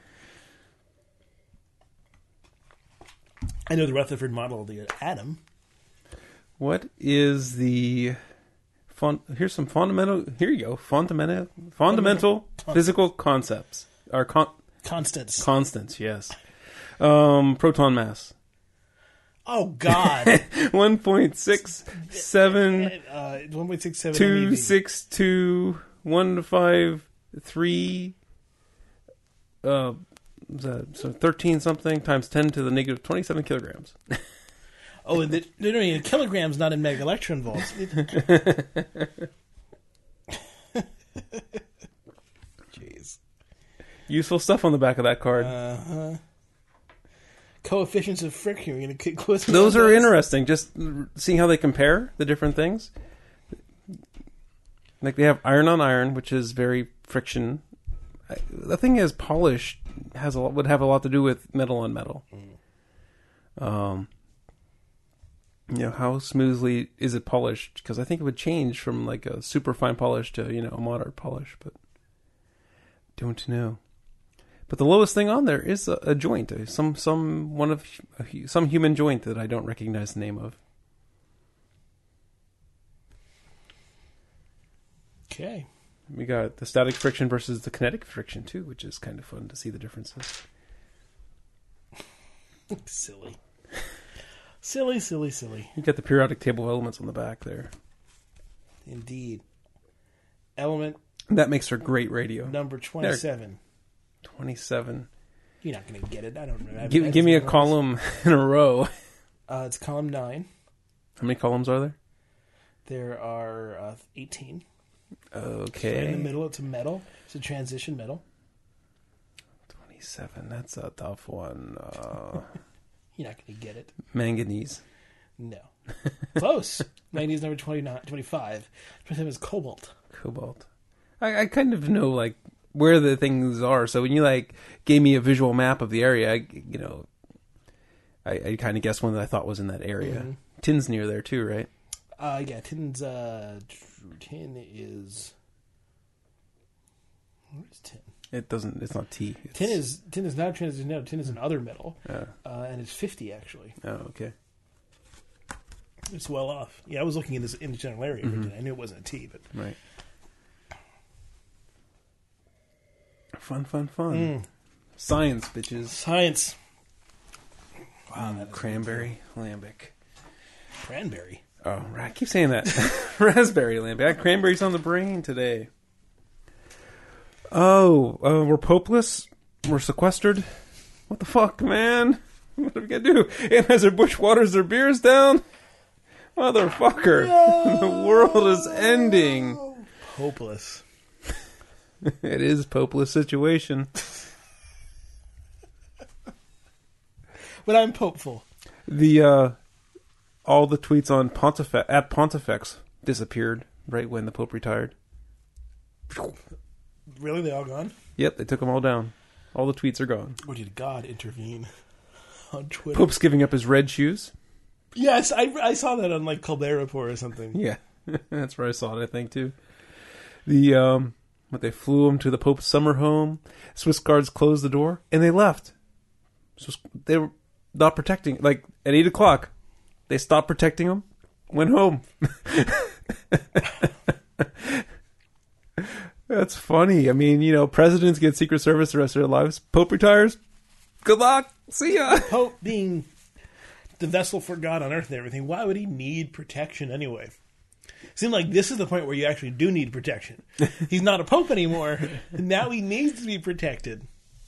[SPEAKER 2] I know the Rutherford model of the atom.
[SPEAKER 1] What is the... Fun, here's some fundamental... Here you go. Fundamental, fundamental physical concepts. Or con,
[SPEAKER 2] Constants.
[SPEAKER 1] constants, yes. Um, proton mass.
[SPEAKER 2] oh, God.
[SPEAKER 1] one point six seven...
[SPEAKER 2] uh, one point six seven
[SPEAKER 1] Two
[SPEAKER 2] MeV.
[SPEAKER 1] six two one five three. Uh, what's that? So thirteen something times ten to the negative twenty seven kilograms.
[SPEAKER 2] Oh, and the, they're doing in kilograms, not in mega electron volts. Jeez.
[SPEAKER 1] Useful stuff on the back of that card.
[SPEAKER 2] Uh-huh. Coefficients of friction. You're going to quiz me
[SPEAKER 1] Those
[SPEAKER 2] on
[SPEAKER 1] are
[SPEAKER 2] those?
[SPEAKER 1] interesting. Just seeing how they compare the different things. Like they have iron on iron, which is very friction. I- The thing is, polish has a lot, would have a lot to do with metal on metal. Um, you know, how smoothly is it polished? Because I think it would change from like a super fine polish to, you know, a moderate polish, but don't know. But the lowest thing on there is a, a joint, uh, some some one of a hu- some human joint that I don't recognize the name of.
[SPEAKER 2] Okay.
[SPEAKER 1] We got the static friction versus the kinetic friction too, which is kind of fun to see the differences.
[SPEAKER 2] Silly. Silly, silly, silly.
[SPEAKER 1] You got the periodic table of elements on the back there.
[SPEAKER 2] Indeed. Element
[SPEAKER 1] That makes for great radio.
[SPEAKER 2] number twenty-seven.
[SPEAKER 1] twenty-seven.
[SPEAKER 2] You're not going to get it. I don't know. I- I
[SPEAKER 1] Give,
[SPEAKER 2] just
[SPEAKER 1] give me a
[SPEAKER 2] know
[SPEAKER 1] column in a row.
[SPEAKER 2] this. Uh, it's column nine.
[SPEAKER 1] How many columns are there?
[SPEAKER 2] There are uh, eighteen.
[SPEAKER 1] Okay.
[SPEAKER 2] Right in the middle, it's a metal. It's a transition metal.
[SPEAKER 1] twenty-seven. That's a tough one. Uh,
[SPEAKER 2] You're not going to get it.
[SPEAKER 1] manganese.
[SPEAKER 2] No. Close. Manganese number twenty-nine, twenty-five. twenty-seven is cobalt.
[SPEAKER 1] Cobalt. I, I kind of know like where the things are. So when you like gave me a visual map of the area, I, you know, I, I kind of guessed one that I thought was in that area.
[SPEAKER 2] Mhm.
[SPEAKER 1] Tin's near there too, right?
[SPEAKER 2] Uh, yeah, tin's, uh, tin is... Where's tin?
[SPEAKER 1] It doesn't. It's not T. It's,
[SPEAKER 2] Tin is tin is not a transition metal. Tin is an other metal,
[SPEAKER 1] Uh,
[SPEAKER 2] uh, and it's fifty actually.
[SPEAKER 1] oh, okay.
[SPEAKER 2] It's well off. Yeah, I was looking in this in the general area.
[SPEAKER 1] Mhm.
[SPEAKER 2] For tin. I knew it wasn't a T, but
[SPEAKER 1] Right. Fun, fun, fun.
[SPEAKER 2] Mm.
[SPEAKER 1] Science, bitches.
[SPEAKER 2] Science. Wow,
[SPEAKER 1] Mm,
[SPEAKER 2] that is
[SPEAKER 1] cranberry lambic.
[SPEAKER 2] cranberry.
[SPEAKER 1] Oh, right. I keep saying that. Raspberry lambic. I got cranberries on the brain today. Oh, uh, we're popeless. We're sequestered. What the fuck, man? What are we gonna do? Anheuser-Busch waters their beers down? Motherfucker. The world is ending.
[SPEAKER 2] Hopeless.
[SPEAKER 1] It is popeless situation.
[SPEAKER 2] But I'm hopeful.
[SPEAKER 1] The uh, all the tweets on Pontife- at Pontifex disappeared right when the Pope retired.
[SPEAKER 2] Really, they all gone?
[SPEAKER 1] Yep, they took them all down. All the tweets are gone.
[SPEAKER 2] Or did God intervene on Twitter?
[SPEAKER 1] Pope's giving up his red shoes.
[SPEAKER 2] Yes, I, I saw that on like Colbert Report or something.
[SPEAKER 1] Yeah, that's where I saw it. I think too. The um, but they flew him to the Pope's summer home. Swiss guards closed the door and they left. So they were not protecting. Like at eight o'clock, they stopped protecting him. Went home. That's funny. I mean, you know, presidents get Secret Service the rest of their lives. Pope retires. Good luck. See ya.
[SPEAKER 2] Pope being the vessel for God on earth and everything, why would he need protection anyway? Seems like this is the point where you actually do need protection. He's not a pope anymore. Now he needs to be protected.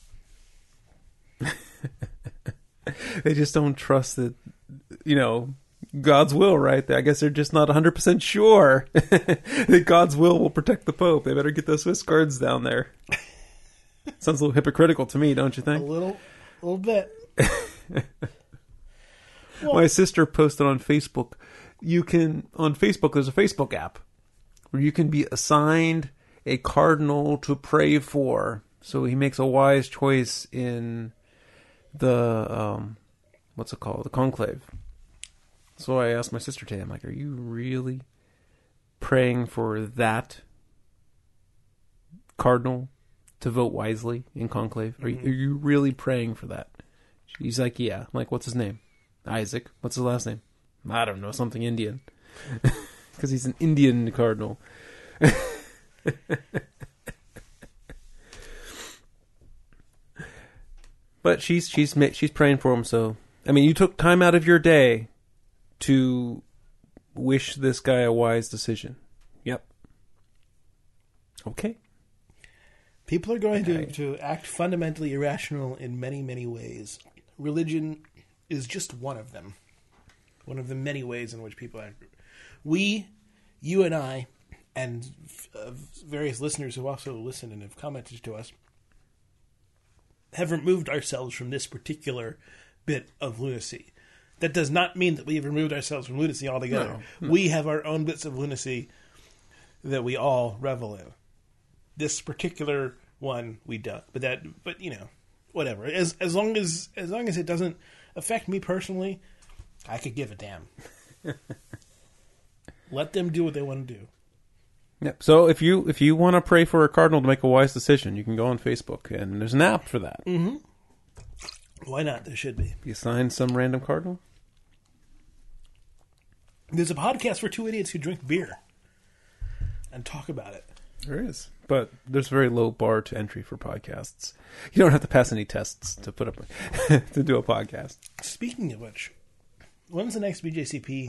[SPEAKER 1] They just don't trust that, you know, God's will, right? I guess they're just not one hundred percent sure that God's will will protect the Pope. They better get those Swiss guards down there. Sounds a little hypocritical to me, don't you think?
[SPEAKER 2] A little, a little bit. Well,
[SPEAKER 1] my sister posted on Facebook, you can, on Facebook, there's a Facebook app where you can be assigned a cardinal to pray for. So he makes a wise choice in the, um, what's it called? The conclave. So I asked my sister today, I'm like, are you really praying for that cardinal to vote wisely in conclave? Are,
[SPEAKER 2] Mm-hmm.
[SPEAKER 1] you, are you really praying for that? She's like, yeah. I'm like, what's his name? Isaac. What's his last name? I don't know, something Indian. Because he's an Indian cardinal. But she's she's she's praying for him. So I mean, you took time out of your day to wish this guy a wise decision. Yep. Okay.
[SPEAKER 2] people are going to,
[SPEAKER 1] Okay.
[SPEAKER 2] to act fundamentally irrational in many, many ways. Religion is just one of them. One of the many ways in which people act. We, you and I, and uh, various listeners who also listen and have commented to us, have removed ourselves from this particular bit of lunacy. That does not mean that we have removed ourselves from lunacy altogether.
[SPEAKER 1] No, no.
[SPEAKER 2] We have our own bits of lunacy that we all revel in. This particular one we don't. But that but you know, whatever. As as long as as long as it doesn't affect me personally, I could give a damn. Let them do what they want to do.
[SPEAKER 1] Yep. So if you if you want to pray for a cardinal to make a wise decision, you can go on Facebook, and there's an app for that.
[SPEAKER 2] Mm-hmm. Why not? There should be.
[SPEAKER 1] You assign some random cardinal.
[SPEAKER 2] There's a podcast for two idiots who drink beer and talk about it.
[SPEAKER 1] There is, but there's a very low bar to entry for podcasts. You don't have to pass any tests to put up to do a podcast.
[SPEAKER 2] Speaking of which, when's the next B J C P?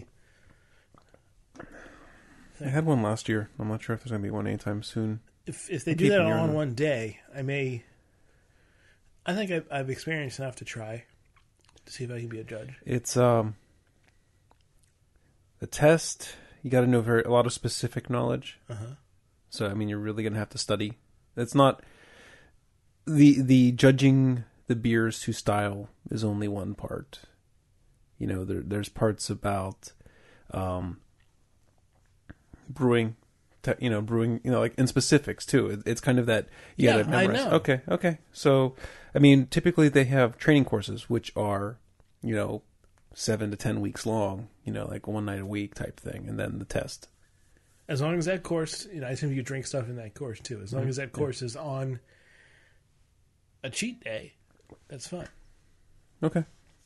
[SPEAKER 1] I had one last year. I'm not sure if there's going to be one anytime soon.
[SPEAKER 2] If if they
[SPEAKER 1] I'm
[SPEAKER 2] do that
[SPEAKER 1] keeping
[SPEAKER 2] all
[SPEAKER 1] your-
[SPEAKER 2] in one day, I may. I think I've, I've experienced enough to try to see if I can be a judge.
[SPEAKER 1] It's um the test. You got to know very a lot of specific knowledge.
[SPEAKER 2] Uh-huh.
[SPEAKER 1] So I mean, you're really going to have to study. It's not the the judging the beers to style is only one part. You know, there there's parts about um, brewing. te- You know, brewing. You know, like in specifics too. It, it's kind of that you
[SPEAKER 2] Yeah,
[SPEAKER 1] got to
[SPEAKER 2] I
[SPEAKER 1] memorize.
[SPEAKER 2] know.
[SPEAKER 1] Okay, okay. So I mean, typically they have training courses which are, you know, seven to ten weeks long. You know, like one night a week type thing, and then the test.
[SPEAKER 2] As long as that course, you know, I assume you drink stuff in that course too. As long
[SPEAKER 1] Mhm.
[SPEAKER 2] as that course is on a cheat day, that's fine.
[SPEAKER 1] Okay.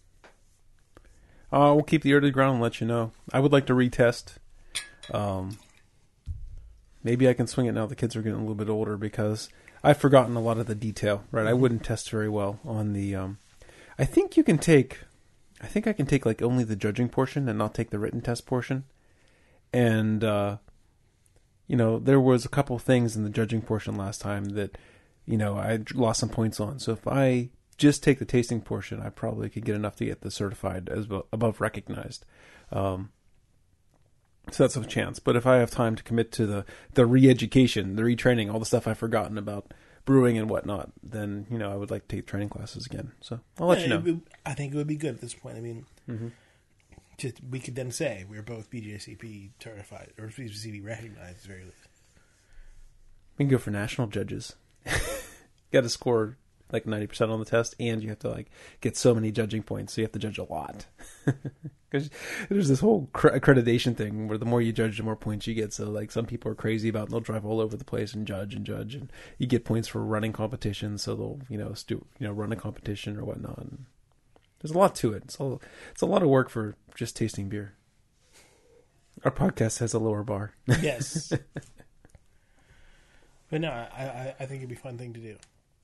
[SPEAKER 1] Uh, we'll keep the ear to the ground and let you know. I would like to retest. Um, maybe I can swing it now the kids are getting a little bit older because I've forgotten a lot of the detail, right? I wouldn't test very well on the... Um, I think you can take... I think I can take like only the judging portion and not take the written test portion. And, uh, you know, there was a couple things in the judging portion last time that, you know, I lost some points on. So if I just take the tasting portion, I probably could get enough to get the certified as well, above recognized. Um, so that's a chance. But if I have time to commit to the, the re-education, the retraining, all the stuff I've forgotten about brewing and whatnot, then, you know, I would like to take training classes again. So I'll let
[SPEAKER 2] Yeah,
[SPEAKER 1] you know.
[SPEAKER 2] it would- I think it would be good at this point. I mean,
[SPEAKER 1] Mm-hmm.
[SPEAKER 2] just, we could then say we're both B J C P certified or B J C P recognized at the very least.
[SPEAKER 1] We can go for national judges. You got to score like ninety percent on the test, and you have to like get so many judging points, so you have to judge a lot. Because there's this whole cr- accreditation thing where the more you judge, the more points you get. So like some people are crazy about, and they'll drive all over the place and judge and judge, and you get points for running competitions. So they'll you know stu- you know run a competition or whatnot. And there's a lot to it. It's all it's a lot of work for just tasting beer. Our podcast has a lower bar.
[SPEAKER 2] Yes. But no, I, I, I think it'd be a fun thing to do.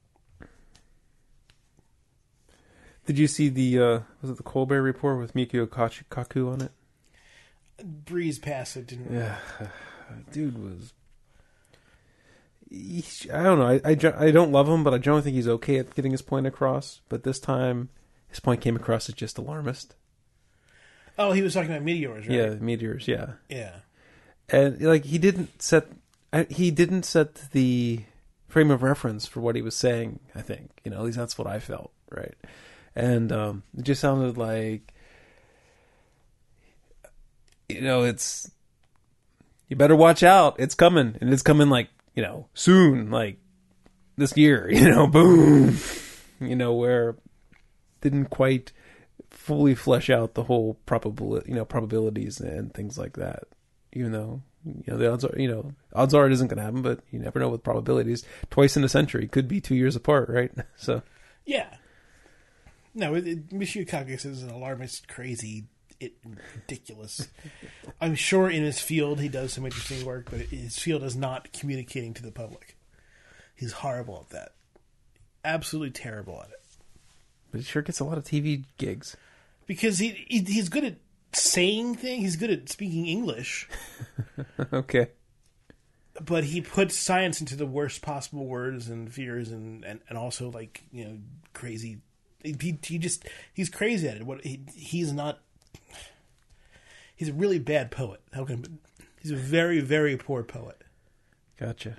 [SPEAKER 1] Did you see the uh, was it the Colbert Report with Mikio Kachi- Kaku on it?
[SPEAKER 2] Breeze past it, didn't we?
[SPEAKER 1] Yeah, dude was. He, I don't know. I, I, I don't love him, but I generally think he's okay at getting his point across. But this time, his point came across as just alarmist.
[SPEAKER 2] Oh, he was talking about meteors, right?
[SPEAKER 1] Yeah, meteors. Yeah,
[SPEAKER 2] Yeah.
[SPEAKER 1] and like he didn't set, he didn't set the frame of reference for what he was saying. I think you know at least that's what I felt, right? And um, it just sounded like, you know, it's you better watch out. It's coming, and it's coming like you know soon, like this year. You know, boom. You know where didn't quite fully flesh out the whole probability, you know, probabilities and things like that. Even though you know the odds are, you know, odds are it isn't going to happen, but you never know with probabilities. Twice in a century could be two years apart, right? So
[SPEAKER 2] yeah. No, it, it, Michio Kaku is an alarmist, crazy, it, ridiculous. I'm sure in his field he does some interesting work, but his field is not communicating to the public. He's horrible at that. Absolutely terrible at it.
[SPEAKER 1] But he sure gets a lot of T V gigs.
[SPEAKER 2] Because he, he he's good at saying things. He's good at speaking English.
[SPEAKER 1] Okay.
[SPEAKER 2] But he puts science into the worst possible words and fears and, and, and also, like, you know, crazy... He, he just he's crazy at it. What he, he's not. He's a really bad poet. How can he's a very very poor poet.
[SPEAKER 1] Gotcha.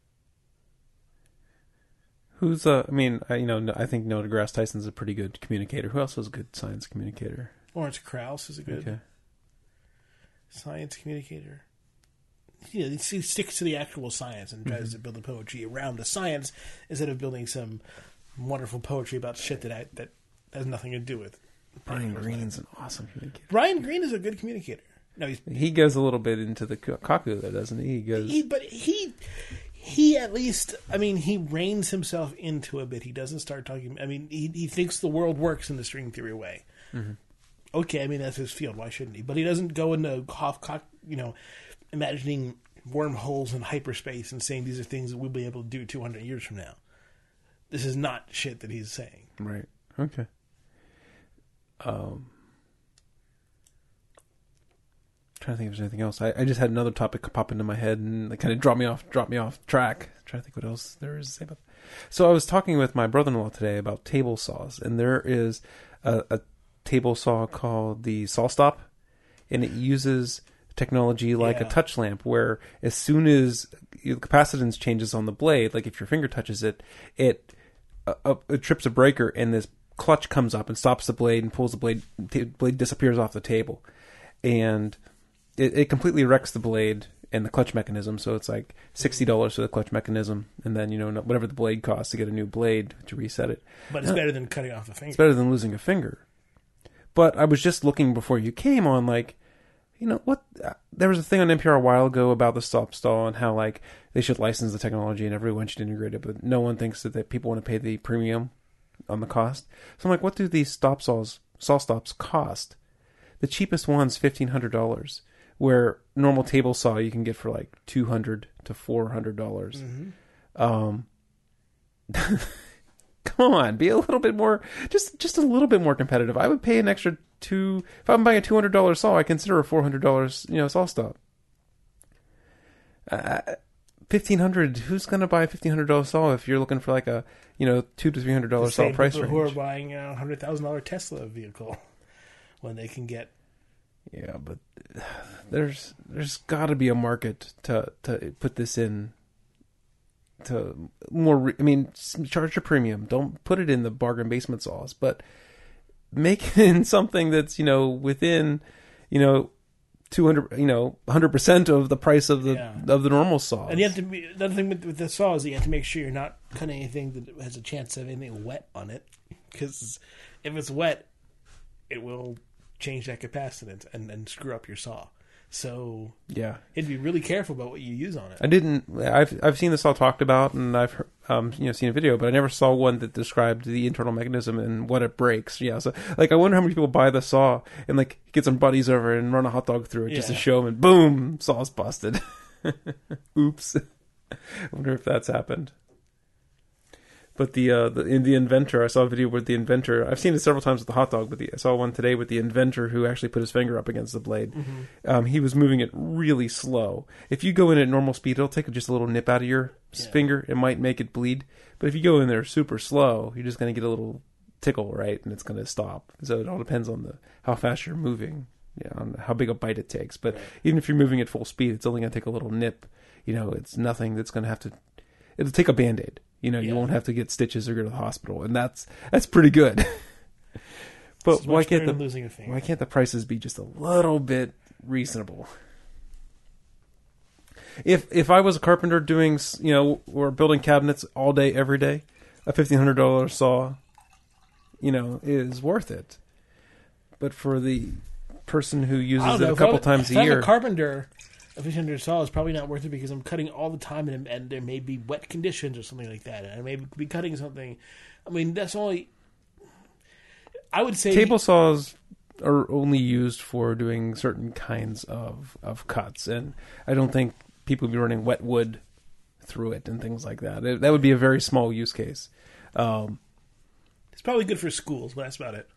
[SPEAKER 1] Who's uh? I mean, I, you know, I think Neil deGrasse Tyson's a pretty good communicator. Who else is a good science communicator?
[SPEAKER 2] Lawrence Krauss is a good
[SPEAKER 1] Okay.
[SPEAKER 2] science communicator. Yeah, he sticks to the actual science and tries
[SPEAKER 1] Mm-hmm.
[SPEAKER 2] to build the poetry around the science instead of building some wonderful poetry about shit that I, that has nothing to do with.
[SPEAKER 1] Brian Greene's an awesome communicator.
[SPEAKER 2] Brian Greene is a good communicator. No, he's
[SPEAKER 1] He goes a little bit into the Kaku, though, doesn't he? He goes.
[SPEAKER 2] he, but he he at least, I mean, he reins himself into a bit. He doesn't start talking. I mean, he he thinks the world works in the string theory way.
[SPEAKER 1] Mm-hmm.
[SPEAKER 2] Okay, I mean that's his field. Why shouldn't he? But he doesn't go into half cock, you know, imagining wormholes in hyperspace and saying these are things that we'll be able to do two hundred years from now. This is not shit that he's saying.
[SPEAKER 1] Right. Okay. Um, trying to think if there's anything else. I, I just had another topic pop into my head and it kind of dropped me off, dropped me off track. Trying to think what else there is to say about. So I was talking with my brother-in-law today about table saws, and there is a, a table saw called the SawStop, and it uses technology like
[SPEAKER 2] Yeah.
[SPEAKER 1] a touch lamp, where as soon as the capacitance changes on the blade, like if your finger touches it, it uh, uh, it trips a breaker, and this clutch comes up and stops the blade and pulls the blade. The blade disappears off the table, and it, it completely wrecks the blade and the clutch mechanism. So it's like sixty dollars for the clutch mechanism, and then you know whatever the blade costs to get a new blade to reset it.
[SPEAKER 2] But it's
[SPEAKER 1] Yeah.
[SPEAKER 2] better than cutting off a finger.
[SPEAKER 1] It's better than losing a finger. But I was just looking before you came on, like, you know what? Uh, there was a thing on N P R a while ago about the stop stall and how like they should license the technology and everyone should integrate it, but no one thinks that, that people want to pay the premium on the cost. So I'm like, what do these stop saws, saw stops cost? The cheapest one's fifteen hundred dollars, where normal table saw you can get for like two hundred to four hundred dollars.
[SPEAKER 2] Mm-hmm.
[SPEAKER 1] Um, come on, be a little bit more, just just a little bit more competitive. I would pay an extra two if I'm buying a two hundred dollar saw. I consider a four hundred dollars, you know, saw stop. Uh, fifteen hundred. Who's gonna buy a fifteen hundred dollar saw if you're looking for like a you know two to three hundred dollar
[SPEAKER 2] The
[SPEAKER 1] saw
[SPEAKER 2] same
[SPEAKER 1] price
[SPEAKER 2] people
[SPEAKER 1] range?
[SPEAKER 2] who are buying a hundred thousand dollar Tesla vehicle when they can get.
[SPEAKER 1] Yeah, but there's there's got to be a market to to put this in. To more, re- I mean, s- charge a premium. Don't put it in the bargain basement saws, but make it in something that's you know within, you know, two hundred, you know, one hundred percent of the price of the
[SPEAKER 2] Yeah.
[SPEAKER 1] of the normal saw.
[SPEAKER 2] And you have to be, another thing with, with the saw is that you have to make sure you're not cutting anything that has a chance of anything wet on it, because if it's wet, it will change that capacitance and, and screw up your saw. So
[SPEAKER 1] Yeah,
[SPEAKER 2] you'd be really careful about what you use on it.
[SPEAKER 1] I didn't. I've I've seen the saw talked about, and I've um you know seen a video, but I never saw one that described the internal mechanism and what it breaks. Yeah, so like I wonder how many people buy the saw and like get some buddies over and run a hot dog through it just to
[SPEAKER 2] Yeah.
[SPEAKER 1] show them, and boom, saw's busted. Oops. I wonder if that's happened. But the uh, the in the inventor, I saw a video with the inventor. I've seen it several times with the hot dog, but the, I saw one today with the inventor who actually put his finger up against the blade.
[SPEAKER 2] Mm-hmm.
[SPEAKER 1] Um, he was moving it really slow. If you go in at normal speed, it'll take just a little nip out of your
[SPEAKER 2] Yeah.
[SPEAKER 1] finger. It might make it bleed. But if you go in there super slow, you're just going to get a little tickle, right? And it's going to stop. So it all depends on the how fast you're moving, yeah, on how big a bite it takes. But
[SPEAKER 2] Right.
[SPEAKER 1] even if you're moving at full speed, it's only going to take a little nip. You know, it's nothing that's going to have to. It'll take a Band-Aid. You know,
[SPEAKER 2] Yeah.
[SPEAKER 1] you won't have to get stitches or go to the hospital, and that's that's pretty good. But
[SPEAKER 2] This is
[SPEAKER 1] why
[SPEAKER 2] much
[SPEAKER 1] can't
[SPEAKER 2] better
[SPEAKER 1] the
[SPEAKER 2] than losing a finger?
[SPEAKER 1] why can't the prices be just a little bit reasonable? If if I was a carpenter doing, you know, or building cabinets all day every day, a fifteen hundred dollar saw, you know, is worth it. But for the person who
[SPEAKER 2] I
[SPEAKER 1] uses
[SPEAKER 2] don't
[SPEAKER 1] it
[SPEAKER 2] know,
[SPEAKER 1] a
[SPEAKER 2] if
[SPEAKER 1] couple
[SPEAKER 2] I'm-
[SPEAKER 1] times
[SPEAKER 2] if
[SPEAKER 1] a
[SPEAKER 2] I'm
[SPEAKER 1] year,
[SPEAKER 2] a carpenter, a fifteen hundred saw is probably not worth it because I'm cutting all the time and, and there may be wet conditions or something like that. And I may be cutting something. I mean, that's only. I would say
[SPEAKER 1] table saws are only used for doing certain kinds of, of cuts, and I don't think people would be running wet wood through it and things like that. It, that would be a very small use case. Um,
[SPEAKER 2] it's probably good for schools, but that's about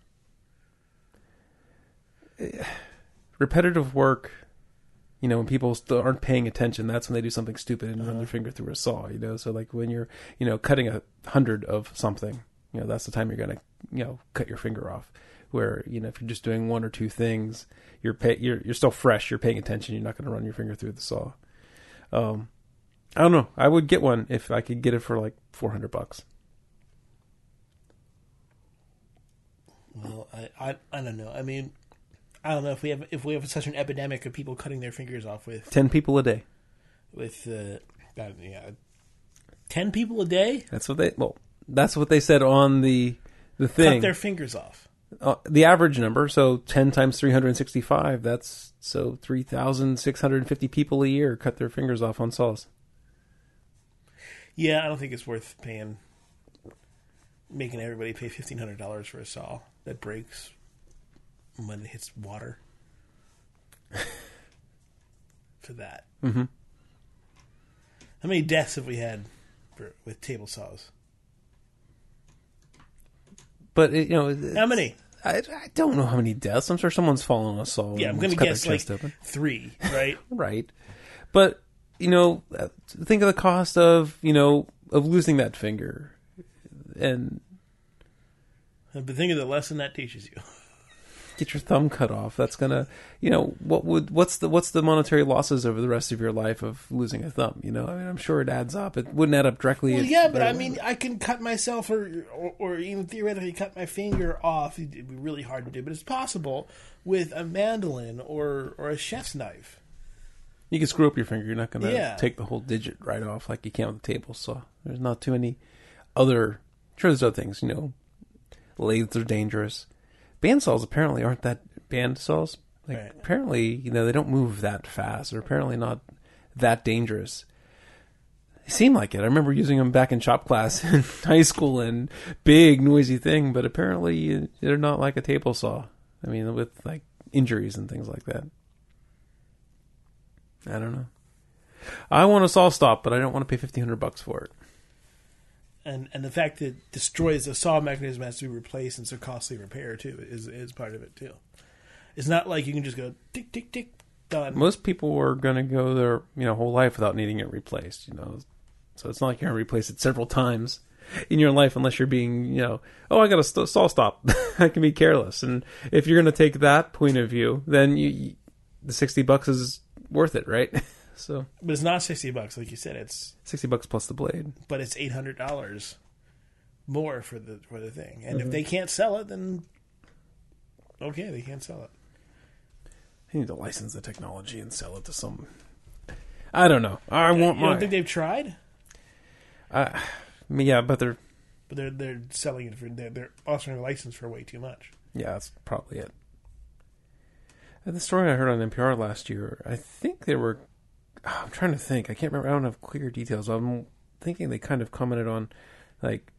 [SPEAKER 2] it.
[SPEAKER 1] repetitive work, you know, when people still aren't paying attention, that's when they do something stupid and run
[SPEAKER 2] Uh-huh.
[SPEAKER 1] their finger through a saw, you know. So like when you're, you know, cutting a hundred of something, you know, that's the time you're going to, you know, cut your finger off. Where, you know, if you're just doing one or two things, you're pay, you're you're still fresh, you're paying attention, you're not going to run your finger through the saw. Um, I don't know. I would get one if I could get it for like four hundred bucks.
[SPEAKER 2] Well, I, I I don't know. I mean, I don't know if we have if we have such an epidemic of people cutting their fingers off with
[SPEAKER 1] Ten people a day.
[SPEAKER 2] with uh, God, yeah, ten people a day
[SPEAKER 1] That's what they. Well, that's what they said on the the thing.
[SPEAKER 2] cut their fingers off.
[SPEAKER 1] Uh, the average number, so ten times three hundred sixty-five, that's so three thousand six hundred fifty people a year cut their fingers off on saws.
[SPEAKER 2] Yeah, I don't think it's worth paying, making everybody pay fifteen hundred dollars for a saw that breaks when it hits water. For that,
[SPEAKER 1] Mm-hmm.
[SPEAKER 2] how many deaths have we had for, with table saws?
[SPEAKER 1] But, it, you know... it's-
[SPEAKER 2] How many?
[SPEAKER 1] I, I don't know how many deaths. I'm sure someone's fallen on a saw.
[SPEAKER 2] Yeah, I'm
[SPEAKER 1] and
[SPEAKER 2] going to
[SPEAKER 1] cut their
[SPEAKER 2] guess like
[SPEAKER 1] chest open.
[SPEAKER 2] three, right?
[SPEAKER 1] Right. But, you know, uh, think of the cost of, you know, of losing that finger. And
[SPEAKER 2] But think of the lesson that teaches you.
[SPEAKER 1] get your thumb cut off. That's gonna, you know, what would what's the what's the monetary losses over the rest of your life of losing a thumb? You know, I mean, I'm sure it adds up. It wouldn't add up directly.
[SPEAKER 2] Well,
[SPEAKER 1] at-
[SPEAKER 2] yeah, but
[SPEAKER 1] right
[SPEAKER 2] I
[SPEAKER 1] away.
[SPEAKER 2] mean, I can cut myself, or, or or even theoretically cut my finger off. It'd be really hard to do, but it's possible with a mandolin or or a chef's knife.
[SPEAKER 1] you can screw up your finger. You're not gonna
[SPEAKER 2] Yeah.
[SPEAKER 1] take the whole digit right off like you can with a table saw. There's not too many other. Sure, there's other things. You know, lathes are dangerous. Band saws apparently aren't that band saws. Like
[SPEAKER 2] Right.
[SPEAKER 1] apparently, you know, they don't move that fast. They're apparently not that dangerous. They seem like it. I remember using them back in shop class in high school and big noisy thing, but apparently they're not like a table saw. I mean, with like injuries and things like that. I don't know. I want a saw stop, but I don't want to pay fifteen hundred bucks for it.
[SPEAKER 2] And and the fact that it destroys the saw mechanism has to be replaced and it's a costly repair too is is part of it too. It's not like you can just go tick tick tick done.
[SPEAKER 1] Most people are going to go their you know whole life without needing it replaced. You know, so it's not like you're going to replace it several times in your life unless you're being you know oh I got a st- saw stop. I can be careless, and if you're going to take that point of view, then you, you the sixty bucks is worth it, right? So
[SPEAKER 2] But it's not sixty bucks like you said. It's
[SPEAKER 1] sixty bucks plus the blade.
[SPEAKER 2] but it's eight hundred dollars more for the for the thing. And
[SPEAKER 1] Mhm.
[SPEAKER 2] if they can't sell it, then okay, they can't sell it.
[SPEAKER 1] They need to license the technology and sell it to some. I don't know. I want
[SPEAKER 2] You
[SPEAKER 1] my.
[SPEAKER 2] don't think they've tried?
[SPEAKER 1] Uh, yeah, but they're.
[SPEAKER 2] But they're they're selling it for they're, they're offering a license for way too much.
[SPEAKER 1] Yeah, that's probably it. And the story I heard on N P R last year, I think they were. oh, I'm trying to think. I can't remember. I don't have clear details. I'm thinking they kind of commented on, like,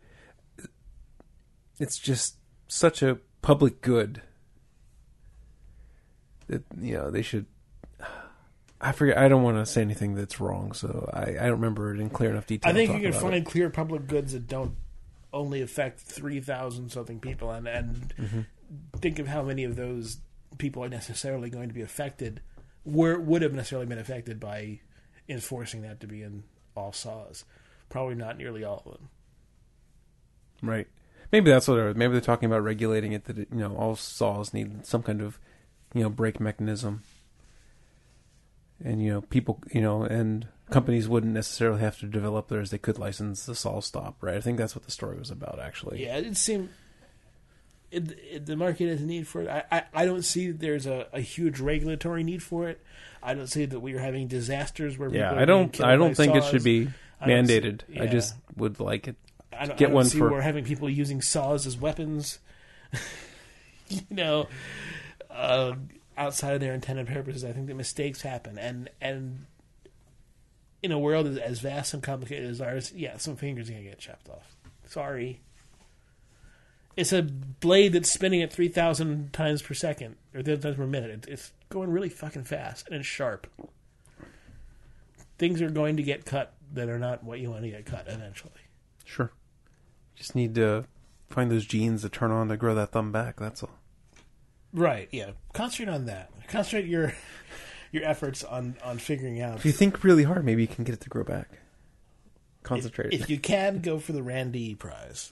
[SPEAKER 1] it's just such a public good that you know they should. I forget. I don't want to say anything that's wrong, so I, I don't remember it in clear enough detail.
[SPEAKER 2] I think
[SPEAKER 1] to
[SPEAKER 2] you
[SPEAKER 1] talk
[SPEAKER 2] can
[SPEAKER 1] about
[SPEAKER 2] find
[SPEAKER 1] it.
[SPEAKER 2] clear public goods that don't only affect three thousand something people, and, and
[SPEAKER 1] Mm-hmm.
[SPEAKER 2] think of how many of those people are necessarily going to be affected, were would have necessarily been affected by enforcing that to be in all saws. Probably not nearly all of them.
[SPEAKER 1] Right. Maybe that's what it is. Maybe they're talking about regulating it, that it, you know, all saws need some kind of, you know, brake mechanism. And, you know, people, you know, and companies wouldn't necessarily have to develop theirs. They could license the saw stop, right? I think that's what the story was about, actually.
[SPEAKER 2] Yeah, it seemed it, it, the market has a need for it. I, I, I don't see that there's a, a huge regulatory need for it. I don't see that we are having disasters where
[SPEAKER 1] Yeah,
[SPEAKER 2] people are
[SPEAKER 1] I
[SPEAKER 2] being
[SPEAKER 1] don't.
[SPEAKER 2] killed
[SPEAKER 1] I don't
[SPEAKER 2] by
[SPEAKER 1] think it
[SPEAKER 2] saws.
[SPEAKER 1] should be
[SPEAKER 2] I don't see-
[SPEAKER 1] mandated. I
[SPEAKER 2] yeah.
[SPEAKER 1] just would like it.
[SPEAKER 2] I don't,
[SPEAKER 1] get
[SPEAKER 2] I don't
[SPEAKER 1] one
[SPEAKER 2] see
[SPEAKER 1] for-
[SPEAKER 2] we're having people using saws as weapons. you know, uh, outside of their intended purposes. I think that mistakes happen, and and in a world as, as vast and complicated as ours, yeah, some fingers are gonna get chopped off. Sorry. It's a blade that's spinning at three thousand times per second, or three thousand times per minute. It, it's going really fucking fast, and it's sharp. Things are going to get cut that are not what you want to get cut eventually.
[SPEAKER 1] Sure. Just need to find those genes to turn on to grow that thumb back. That's all.
[SPEAKER 2] Right, yeah. Concentrate on that. Concentrate your your efforts on, on figuring out.
[SPEAKER 1] If you think really hard, maybe you can get it to grow back. Concentrate.
[SPEAKER 2] If, if you can, go for the Randy prize.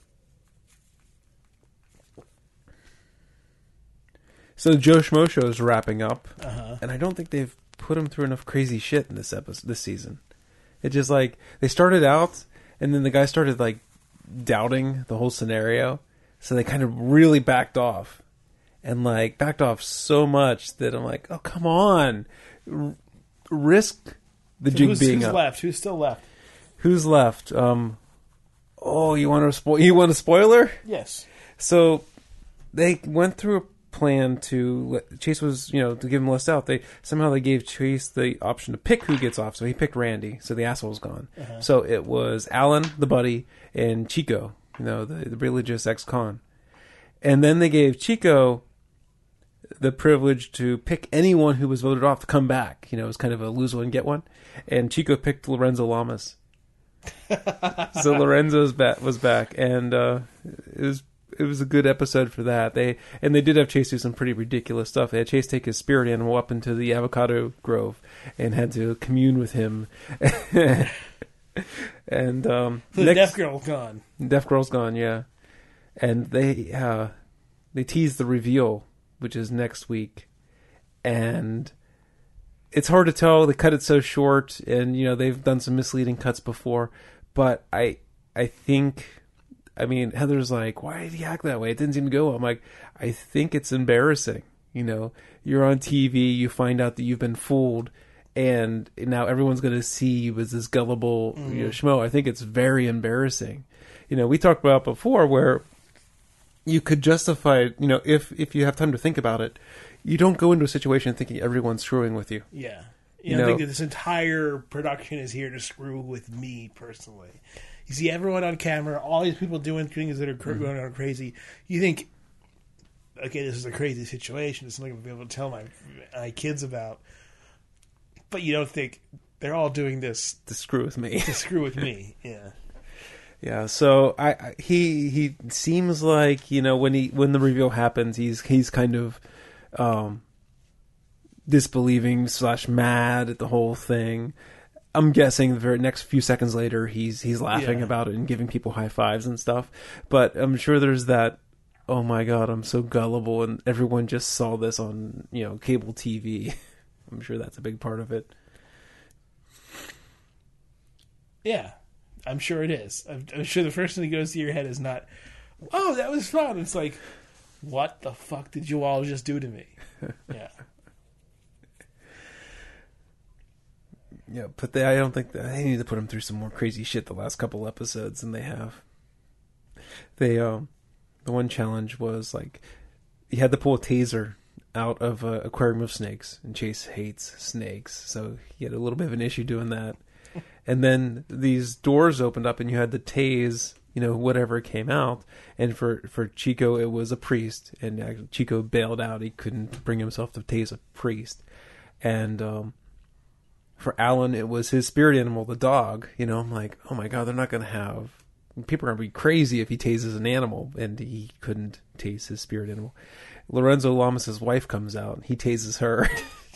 [SPEAKER 1] So Joe Schmo Show is wrapping up,
[SPEAKER 2] Uh-huh.
[SPEAKER 1] and I don't think they've put him through enough crazy shit in this episode, this season. It just like they started out, and then the guy started like doubting the whole scenario, so they kind of really backed off, and like backed off so much that I'm like, oh come on, R- risk the
[SPEAKER 2] So
[SPEAKER 1] jig
[SPEAKER 2] who's,
[SPEAKER 1] being
[SPEAKER 2] who's
[SPEAKER 1] up.
[SPEAKER 2] left? Who's still left?
[SPEAKER 1] Who's left? Um, oh, you want to spoil? You want a spoiler?
[SPEAKER 2] Yes.
[SPEAKER 1] So they went through a plan to let, Chase was, you know, to give him less out. They somehow they gave Chase the option to pick who gets off. So he picked Randy. So the asshole's gone.
[SPEAKER 2] Uh-huh.
[SPEAKER 1] So it was Alan, the buddy, and Chico, you know, the, the religious ex-con. And then they gave Chico the privilege to pick anyone who was voted off to come back. You know, it was kind of a lose one, get one. And Chico picked Lorenzo Lamas. So Lorenzo's back, was back, and uh, it was it was a good episode for that. They and they did have Chase do some pretty ridiculous stuff. They had Chase take his spirit animal up into the avocado grove and had to commune with him. And um,
[SPEAKER 2] The
[SPEAKER 1] next,
[SPEAKER 2] deaf girl gone.
[SPEAKER 1] Deaf Girl's gone, yeah. And they uh, they teased the reveal, which is next week, and it's hard to tell. They cut it so short, and you know they've done some misleading cuts before. But I I think, I mean, Heather's like, why did he act that way? It didn't seem to go well. I'm like, I think it's embarrassing. You know, you're on T V, you find out that you've been fooled, and now everyone's going to see you as this gullible
[SPEAKER 2] Mm-hmm.
[SPEAKER 1] you know, schmo. I think it's very embarrassing. You know, we talked about before where you could justify, you know, if if you have time to think about it, you don't go into a situation thinking everyone's screwing with you.
[SPEAKER 2] Yeah.
[SPEAKER 1] You
[SPEAKER 2] You know, I
[SPEAKER 1] know-
[SPEAKER 2] think that this entire production is here to screw with me personally. You see everyone on camera, all these people doing things that are cr-
[SPEAKER 1] Mm-hmm.
[SPEAKER 2] going on crazy. You think, okay, this is a crazy situation. It's something I'll be able to tell my my kids about. But you don't think they're all doing this
[SPEAKER 1] To screw with me.
[SPEAKER 2] to screw with me. Yeah.
[SPEAKER 1] Yeah, so I, I he he seems like, you know, when he when the reveal happens, he's he's kind of um, disbelieving slash mad at the whole thing. I'm guessing the very next few seconds later, he's he's laughing
[SPEAKER 2] Yeah.
[SPEAKER 1] about it and giving people high fives and stuff. But I'm sure there's that, oh my god, I'm so gullible, and everyone just saw this on, you know, cable T V. I'm sure that's a big part of it.
[SPEAKER 2] Yeah. I'm sure it is. I'm, I'm sure the first thing that goes to your head is not, oh, that was fun. It's like, what the fuck did you all just do to me? Yeah.
[SPEAKER 1] Yeah, but they, I don't think that they need to put him through some more crazy shit the last couple episodes than they have. They, um, the one challenge was like, he had to pull a taser out of an aquarium of snakes, and Chase hates snakes, so he had a little bit of an issue doing that. And then these doors opened up, and you had to tase, you know, whatever came out. And for, for Chico, it was a priest, and actually Chico bailed out. He couldn't bring himself to tase a priest. And, um, for Alan, it was his spirit animal, the dog. You know, I'm like, oh my god, they're not going to have. People are going to be crazy if he tases an animal, and he couldn't tase his spirit animal. Lorenzo Lamas' wife comes out, and he tases her.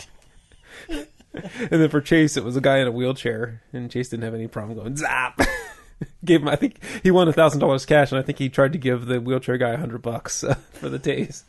[SPEAKER 1] And then for Chase, it was a guy in a wheelchair, and Chase didn't have any problem going zap. Gave him, I think he won a thousand dollars cash, and I think he tried to give the wheelchair guy a hundred bucks uh, for the tase.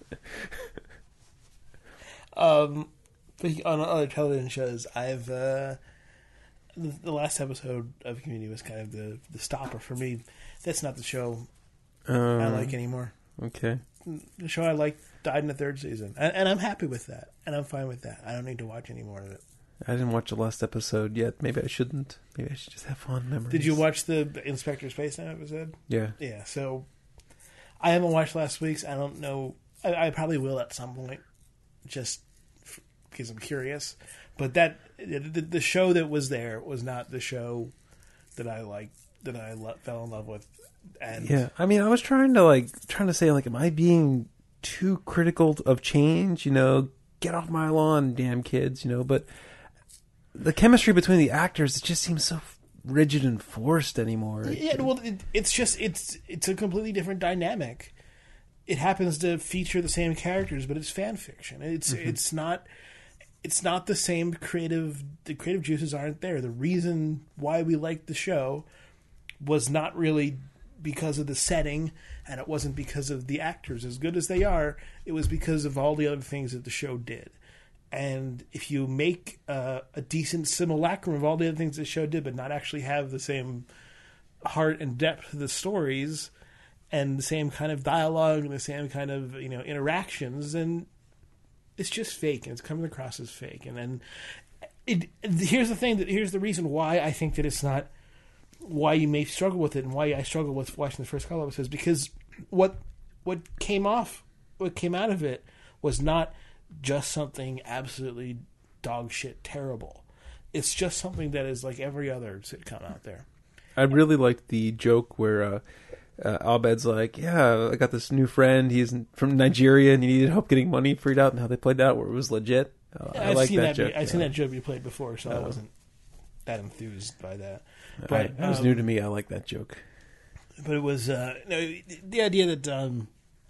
[SPEAKER 2] Um, on other television shows, I've uh, the, the last episode of Community was kind of the the stopper for me. That's not the show
[SPEAKER 1] Um,
[SPEAKER 2] I like anymore.
[SPEAKER 1] Okay.
[SPEAKER 2] The show I liked died in the third season, and, and I'm happy with that, and I'm fine with that. I don't need to watch any more of it.
[SPEAKER 1] I didn't watch the last episode yet. Maybe I shouldn't. Maybe I should just have fond memories.
[SPEAKER 2] Did you watch the Inspector Space Now episode?
[SPEAKER 1] Yeah.
[SPEAKER 2] Yeah. So I haven't watched last week's. I don't know. I, I probably will at some point, just f- because I'm curious. But that the, the show that was there was not the show that I liked, that I lo- fell in love with. And
[SPEAKER 1] Yeah. I mean, I was trying to like trying to say like, am I being too critical of change? You know, get off my lawn, damn kids. You know, but the chemistry between the actors, it just seems so rigid and forced anymore.
[SPEAKER 2] Yeah, well, it, it's just it's it's a completely different dynamic. It happens to feature the same characters, but it's fan fiction. It's mm-hmm. it's not it's not the same creative. The creative juices aren't there. The reason why we liked the show was not really because of the setting, and it wasn't because of the actors, as good as they are. It was because of all the other things that the show did. And if you make uh, a decent simulacrum of all the other things the show did, but not actually have the same heart and depth of the stories and the same kind of dialogue and the same kind of, you know, interactions, then it's just fake, and it's coming across as fake. And then it, here's the thing that here's the reason why I think that it's not, why you may struggle with it, and why I struggle with watching the first couple episodes, because what what came off, what came out of it was not just something absolutely dog shit terrible. It's just something that is like every other sitcom out there.
[SPEAKER 1] I really liked the joke where uh, uh, Abed's like, yeah, I got this new friend. He's from Nigeria and he needed help getting money freed out, and how they played that where it was legit. Uh,
[SPEAKER 2] Yeah,
[SPEAKER 1] I
[SPEAKER 2] I've
[SPEAKER 1] like
[SPEAKER 2] seen
[SPEAKER 1] that,
[SPEAKER 2] that.
[SPEAKER 1] joke.
[SPEAKER 2] Be, I've
[SPEAKER 1] yeah.
[SPEAKER 2] seen that joke be played before, so I
[SPEAKER 1] Uh,
[SPEAKER 2] wasn't that enthused by that.
[SPEAKER 1] I,
[SPEAKER 2] But
[SPEAKER 1] that was
[SPEAKER 2] um,
[SPEAKER 1] new to me. I like that joke.
[SPEAKER 2] But it was uh, no, the idea that um,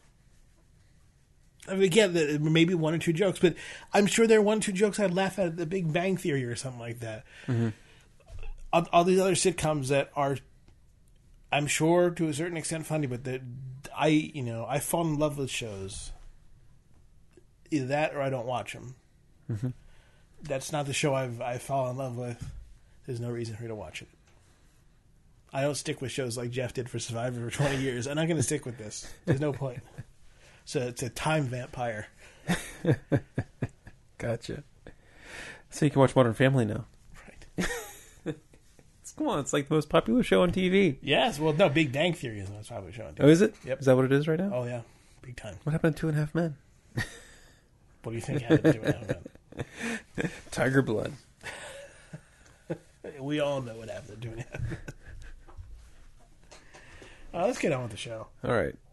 [SPEAKER 2] I mean, again, that maybe one or two jokes, but I'm sure there are one or two jokes I'd laugh at at The Big Bang Theory or something like that.
[SPEAKER 1] Mm-hmm.
[SPEAKER 2] All, all these other sitcoms that are, I'm sure to a certain extent funny, but that I, you know, I fall in love with shows. Either that or I don't watch them.
[SPEAKER 1] Mm-hmm.
[SPEAKER 2] That's not the show I've I fall in love with. There's no reason for me to watch it. I don't stick with shows like Jeff did for Survivor for twenty years. I'm not going to stick with this. There's no point. So it's a time vampire.
[SPEAKER 1] Gotcha. So you can watch Modern Family now.
[SPEAKER 2] Right.
[SPEAKER 1] It's, come on, it's like the most popular show on T V.
[SPEAKER 2] Yes. Well, no, Big Bang Theory is the most popular show on T V.
[SPEAKER 1] Oh, is it?
[SPEAKER 2] Yep.
[SPEAKER 1] Is that what it is right now?
[SPEAKER 2] Oh, yeah. Big time.
[SPEAKER 1] What happened to Two and a Half Men?
[SPEAKER 2] What do you think happened to it?
[SPEAKER 1] Tiger Blood.
[SPEAKER 2] We all know what happened to it. Uh, let's get on with the show.
[SPEAKER 1] All right.